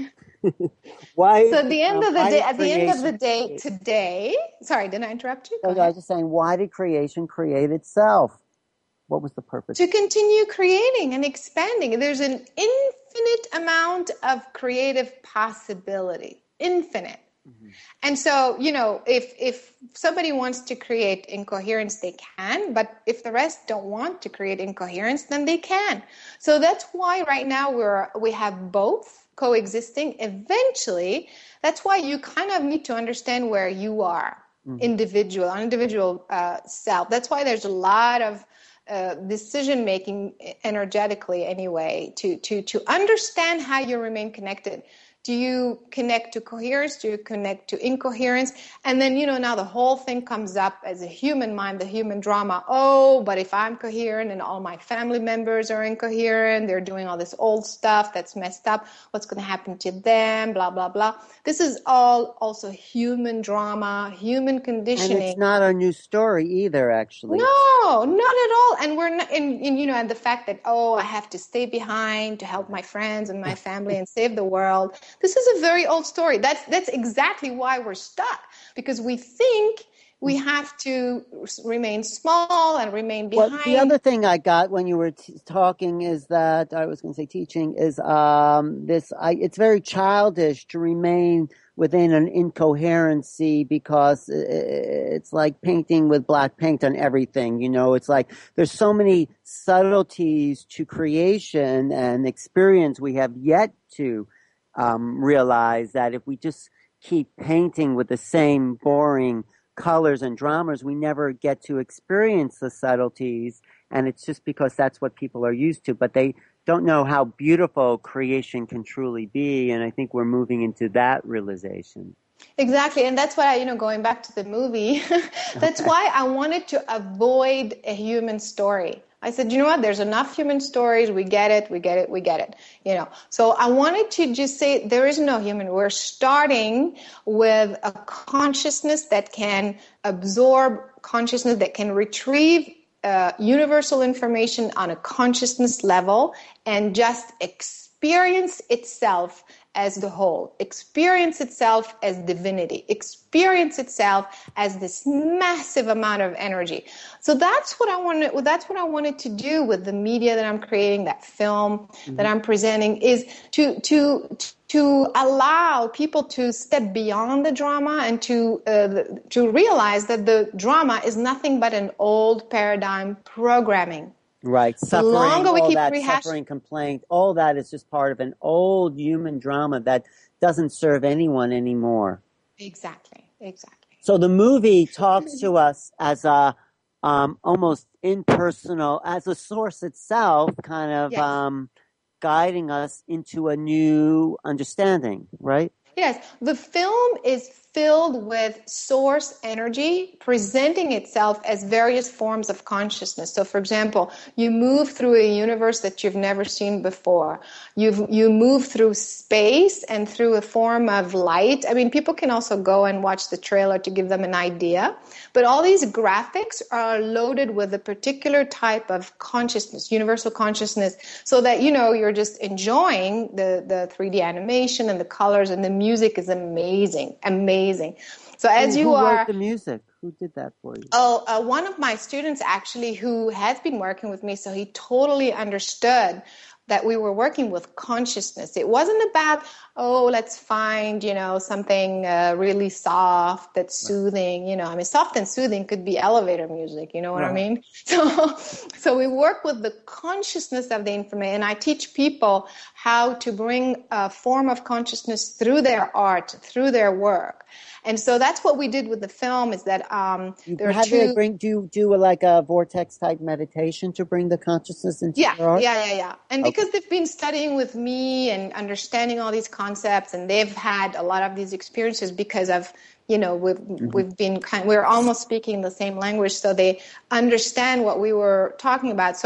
Why? So at the end Um, of the why day, did at the end of the creation day create? today, sorry, didn't I interrupt you? So Go I ahead. was just saying, why did creation create itself? What was the purpose? To continue creating and expanding. There's an infinite amount of creative possibility, infinite. Mm-hmm. And so, you know, if if somebody wants to create incoherence, they can. But if the rest don't want to create incoherence, then they can. So that's why right now we're we have both coexisting. Eventually, that's why you kind of need to understand where you are, Mm-hmm. individual, on individual uh, self. That's why there's a lot of uh, decision making energetically anyway to to to understand how you remain connected. Do you connect to coherence? Do you connect to incoherence? And then, you know, now the whole thing comes up as a human mind, the human drama. Oh, but if I'm coherent and all my family members are incoherent, they're doing all this old stuff that's messed up, what's going to happen to them, blah, blah, blah. This is all also human drama, human conditioning. And it's not a new story either, actually. No, not at all. And we're not, and, and you know, and the fact that, oh, I have to stay behind to help my friends and my family and save the world. This is a very old story. That's that's exactly why we're stuck, because we think we have to remain small and remain behind. Well, the other thing I got when you were t- talking is that I was going to say teaching is um, this. I, it's very childish to remain within an incoherency because it's like painting with black paint on everything. You know, it's like there's so many subtleties to creation and experience we have yet to um, realize that if we just keep painting with the same boring colors and dramas, we never get to experience the subtleties. And it's just because that's what people are used to, but they don't know how beautiful creation can truly be. And I think we're moving into that realization. Exactly. And that's why, you know, going back to the movie, that's Okay. why I wanted to avoid a human story. I said, you know what, there's enough human stories. We get it, we get it, we get it. You know, so I wanted to just say there is no human. We're starting with a consciousness that can absorb consciousness, that can retrieve uh, universal information on a consciousness level and just experience itself as the whole, experience itself as divinity, experience itself as this massive amount of energy. So that's what I wanted. That's what I wanted to do with the media that I'm creating, that film mm-hmm. that I'm presenting, is to to to allow people to step beyond the drama and to uh, to realize that the drama is nothing but an old paradigm programming. Right. Suffering, the longer we all keep that rehashing, suffering, complaint, all that is just part of an old human drama that doesn't serve anyone anymore. Exactly. Exactly. So the movie talks to us as a um, almost impersonal, as a source itself, kind of Yes. um, guiding us into a new understanding, right? Yes. The film is filled with source energy presenting itself as various forms of consciousness. So, for example, you move through a universe that you've never seen before. You you move through space and through a form of light. I mean, people can also go and watch the trailer to give them an idea. But all these graphics are loaded with a particular type of consciousness, universal consciousness, so that, you know, you're just enjoying the, the three D animation and the colors, and the music is amazing, amazing. So as who, you who are, wrote the music? Who did that for you? Oh, uh, one of my students actually, who has been working with me, so he totally understood that we were working with consciousness. It wasn't about, oh, let's find, you know, something uh, really soft that's soothing. You know, I mean, soft and soothing could be elevator music. You know what right. I mean? So, so we work with the consciousness of the information, and I teach people how to bring a form of consciousness through their art, through their work. And so that's what we did with the film, is that um, there are How two... do they bring, do you do a, like a vortex-type meditation to bring the consciousness into yeah, your art? Yeah, yeah, yeah. And okay. because they've been studying with me and understanding all these concepts, and they've had a lot of these experiences because of, you know, we've, mm-hmm. we've been kind, we're almost speaking the same language, so they understand what we were talking about. So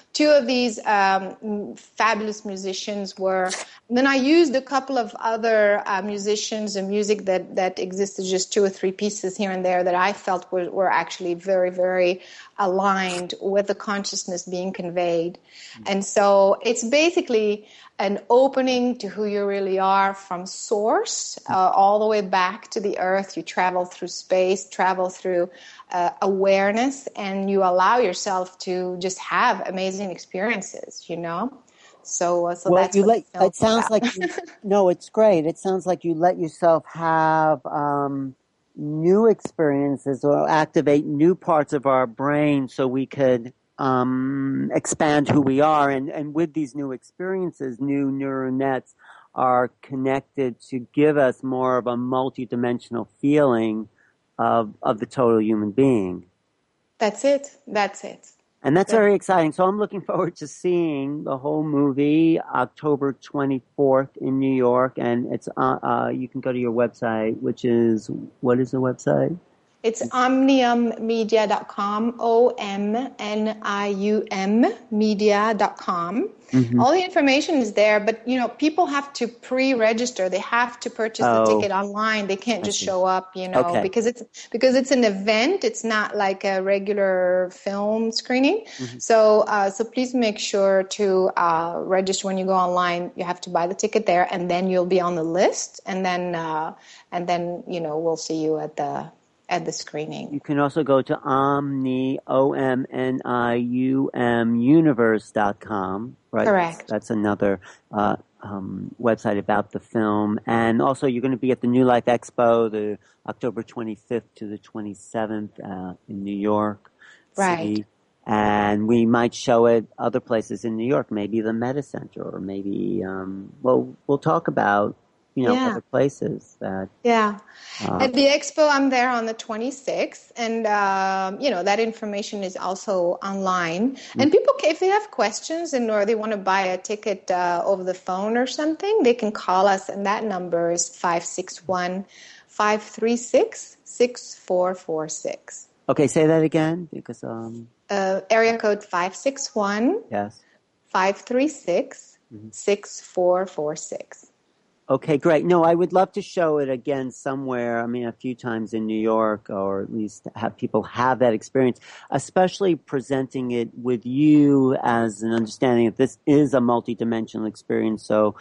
two of these um, fabulous musicians were. Then I used a couple of other uh, musicians and music that, that existed, just two or three pieces here and there that I felt were, were actually very, very aligned with the consciousness being conveyed. Mm-hmm. And so it's basically an opening to who you really are from source, uh, all the way back to the earth. You travel through space, travel through uh, awareness, and you allow yourself to just have amazing experiences, you know? So, uh, so well, that's you what let, it sounds about. like, you, no, it's great. It sounds like you let yourself have um, new experiences or activate new parts of our brain so we could Um, expand who we are, and, and with these new experiences, new neural nets are connected to give us more of a multidimensional feeling of of the total human being. That's it. That's it. And that's very exciting. So I'm looking forward to seeing the whole movie October twenty-fourth in New York, and it's uh, uh, you can go to your website, which is, what is the website? It's omnium media dot com, O M N I U M media dot com. Mm-hmm. All the information is there, but, you know, people have to pre-register. They have to purchase oh, the ticket online. They can't just show up, you know, okay. because it's because it's an event. It's not like a regular film screening. Mm-hmm. So, uh, so please make sure to uh, register when you go online. You have to buy the ticket there, and then you'll be on the list, and then uh, and then you know we'll see you at the. at the screening. You can also go to Omni, O M N I U M, universe dot com, right? Correct. That's, that's another uh, um, website about the film. And also you're going to be at the New Life Expo, the October twenty-fifth to the twenty-seventh uh, in New York Right. City. And we might show it other places in New York, maybe the Meta Center, or maybe, um, well, we'll talk about You know, yeah. other places that. Yeah. Uh, At the expo, I'm there on the twenty-sixth. And, um, you know, that information is also online. Mm-hmm. And people, if they have questions and or they want to buy a ticket uh, over the phone or something, they can call us. And that number is five six one, five three six, six four four six. Okay, say that again. because um. Uh, area code five six one. Yes. five three six, mm-hmm. six four four six. Okay, great. No, I would love to show it again somewhere. I mean, a few times in New York, or at least have people have that experience, especially presenting it with you as an understanding that this is a multidimensional experience. So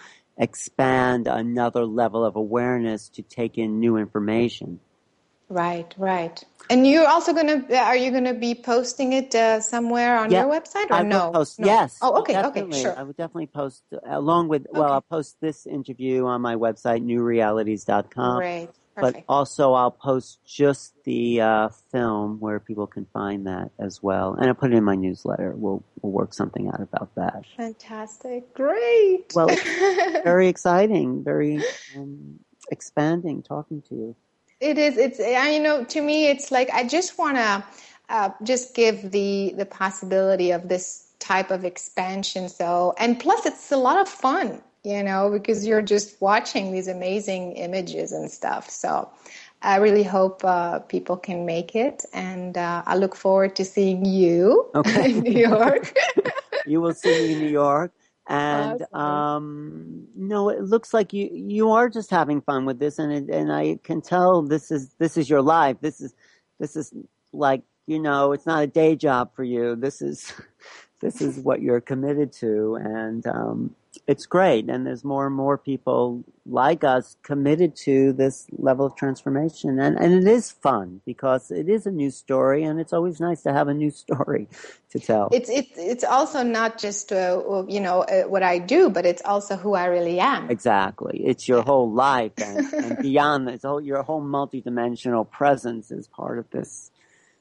expand another level of awareness to take in new information. Right, right. And you're also going to, are you going to be posting it uh, somewhere on yeah, your website or I no? Post, no? Yes. Oh, okay, definitely. okay, sure. I would definitely post, along with, well, okay. I'll post this interview on my website, new realities dot com. Great, perfect. But also I'll post just the uh, film where people can find that as well. And I'll put it in my newsletter. We'll, we'll work something out about that. Fantastic. Great. Well, very exciting, very um, expanding talking to you. It is. It's, you know, to me, it's like I just want to uh, just give the the possibility of this type of expansion. So, and plus, it's a lot of fun, you know, because you're just watching these amazing images and stuff. So, I really hope uh, people can make it, and uh, I look forward to seeing you okay. in New York. You will see me in New York. And, awesome. um, no, it looks like you, you are just having fun with this. And, it, and I can tell this is, this is your life. This is, this is like, you know, it's not a day job for you. This is, this is what you're committed to. And, um, it's great. And there's more and more people like us committed to this level of transformation. And, and it is fun because it is a new story, and it's always nice to have a new story to tell. It's it's it's also not just uh, you know uh, what I do, but it's also who I really am. Exactly. It's your whole life, and, and beyond this, whole, your whole multidimensional presence is part of this.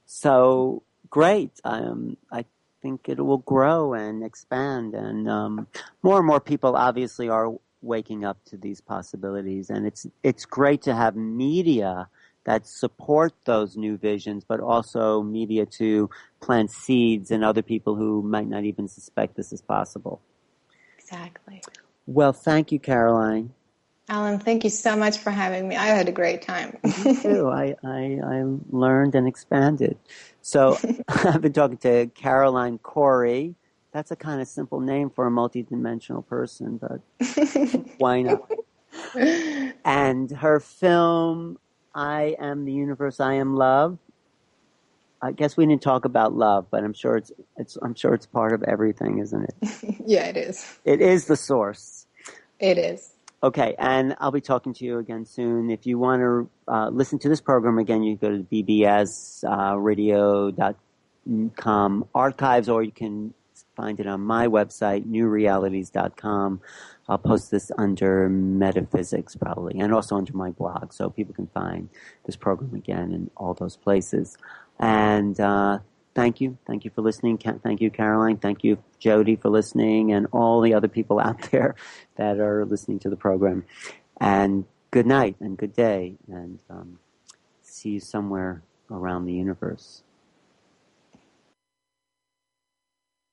So great. Um, I think it will grow and expand, and um, more and more people obviously are waking up to these possibilities, and it's it's great to have media that support those new visions, but also media to plant seeds in other people who might not even suspect this is possible. Exactly. Well, thank you, Caroline. Alan, thank you so much for having me. I had a great time. Me too. I, I, I learned and expanded. So I've been talking to Caroline Cory. That's a kind of simple name for a multidimensional person, but why not? And her film, I Am the Universe, I Am Love. I guess we didn't talk about love, but I'm sure it's it's I'm sure it's part of everything, isn't it? Yeah, it is. It is the source. It is. Okay, and I'll be talking to you again soon. If you want to uh, listen to this program again, you go to b b s radio dot com archives, or you can find it on my website, new realities dot com. I'll post this under metaphysics probably, and also under my blog, so people can find this program again in all those places. And uh, thank you. Thank you for listening. Thank you, Caroline. Thank you, Jody, for listening, and all the other people out there that are listening to the program. And good night and good day, and um, see you somewhere around the universe.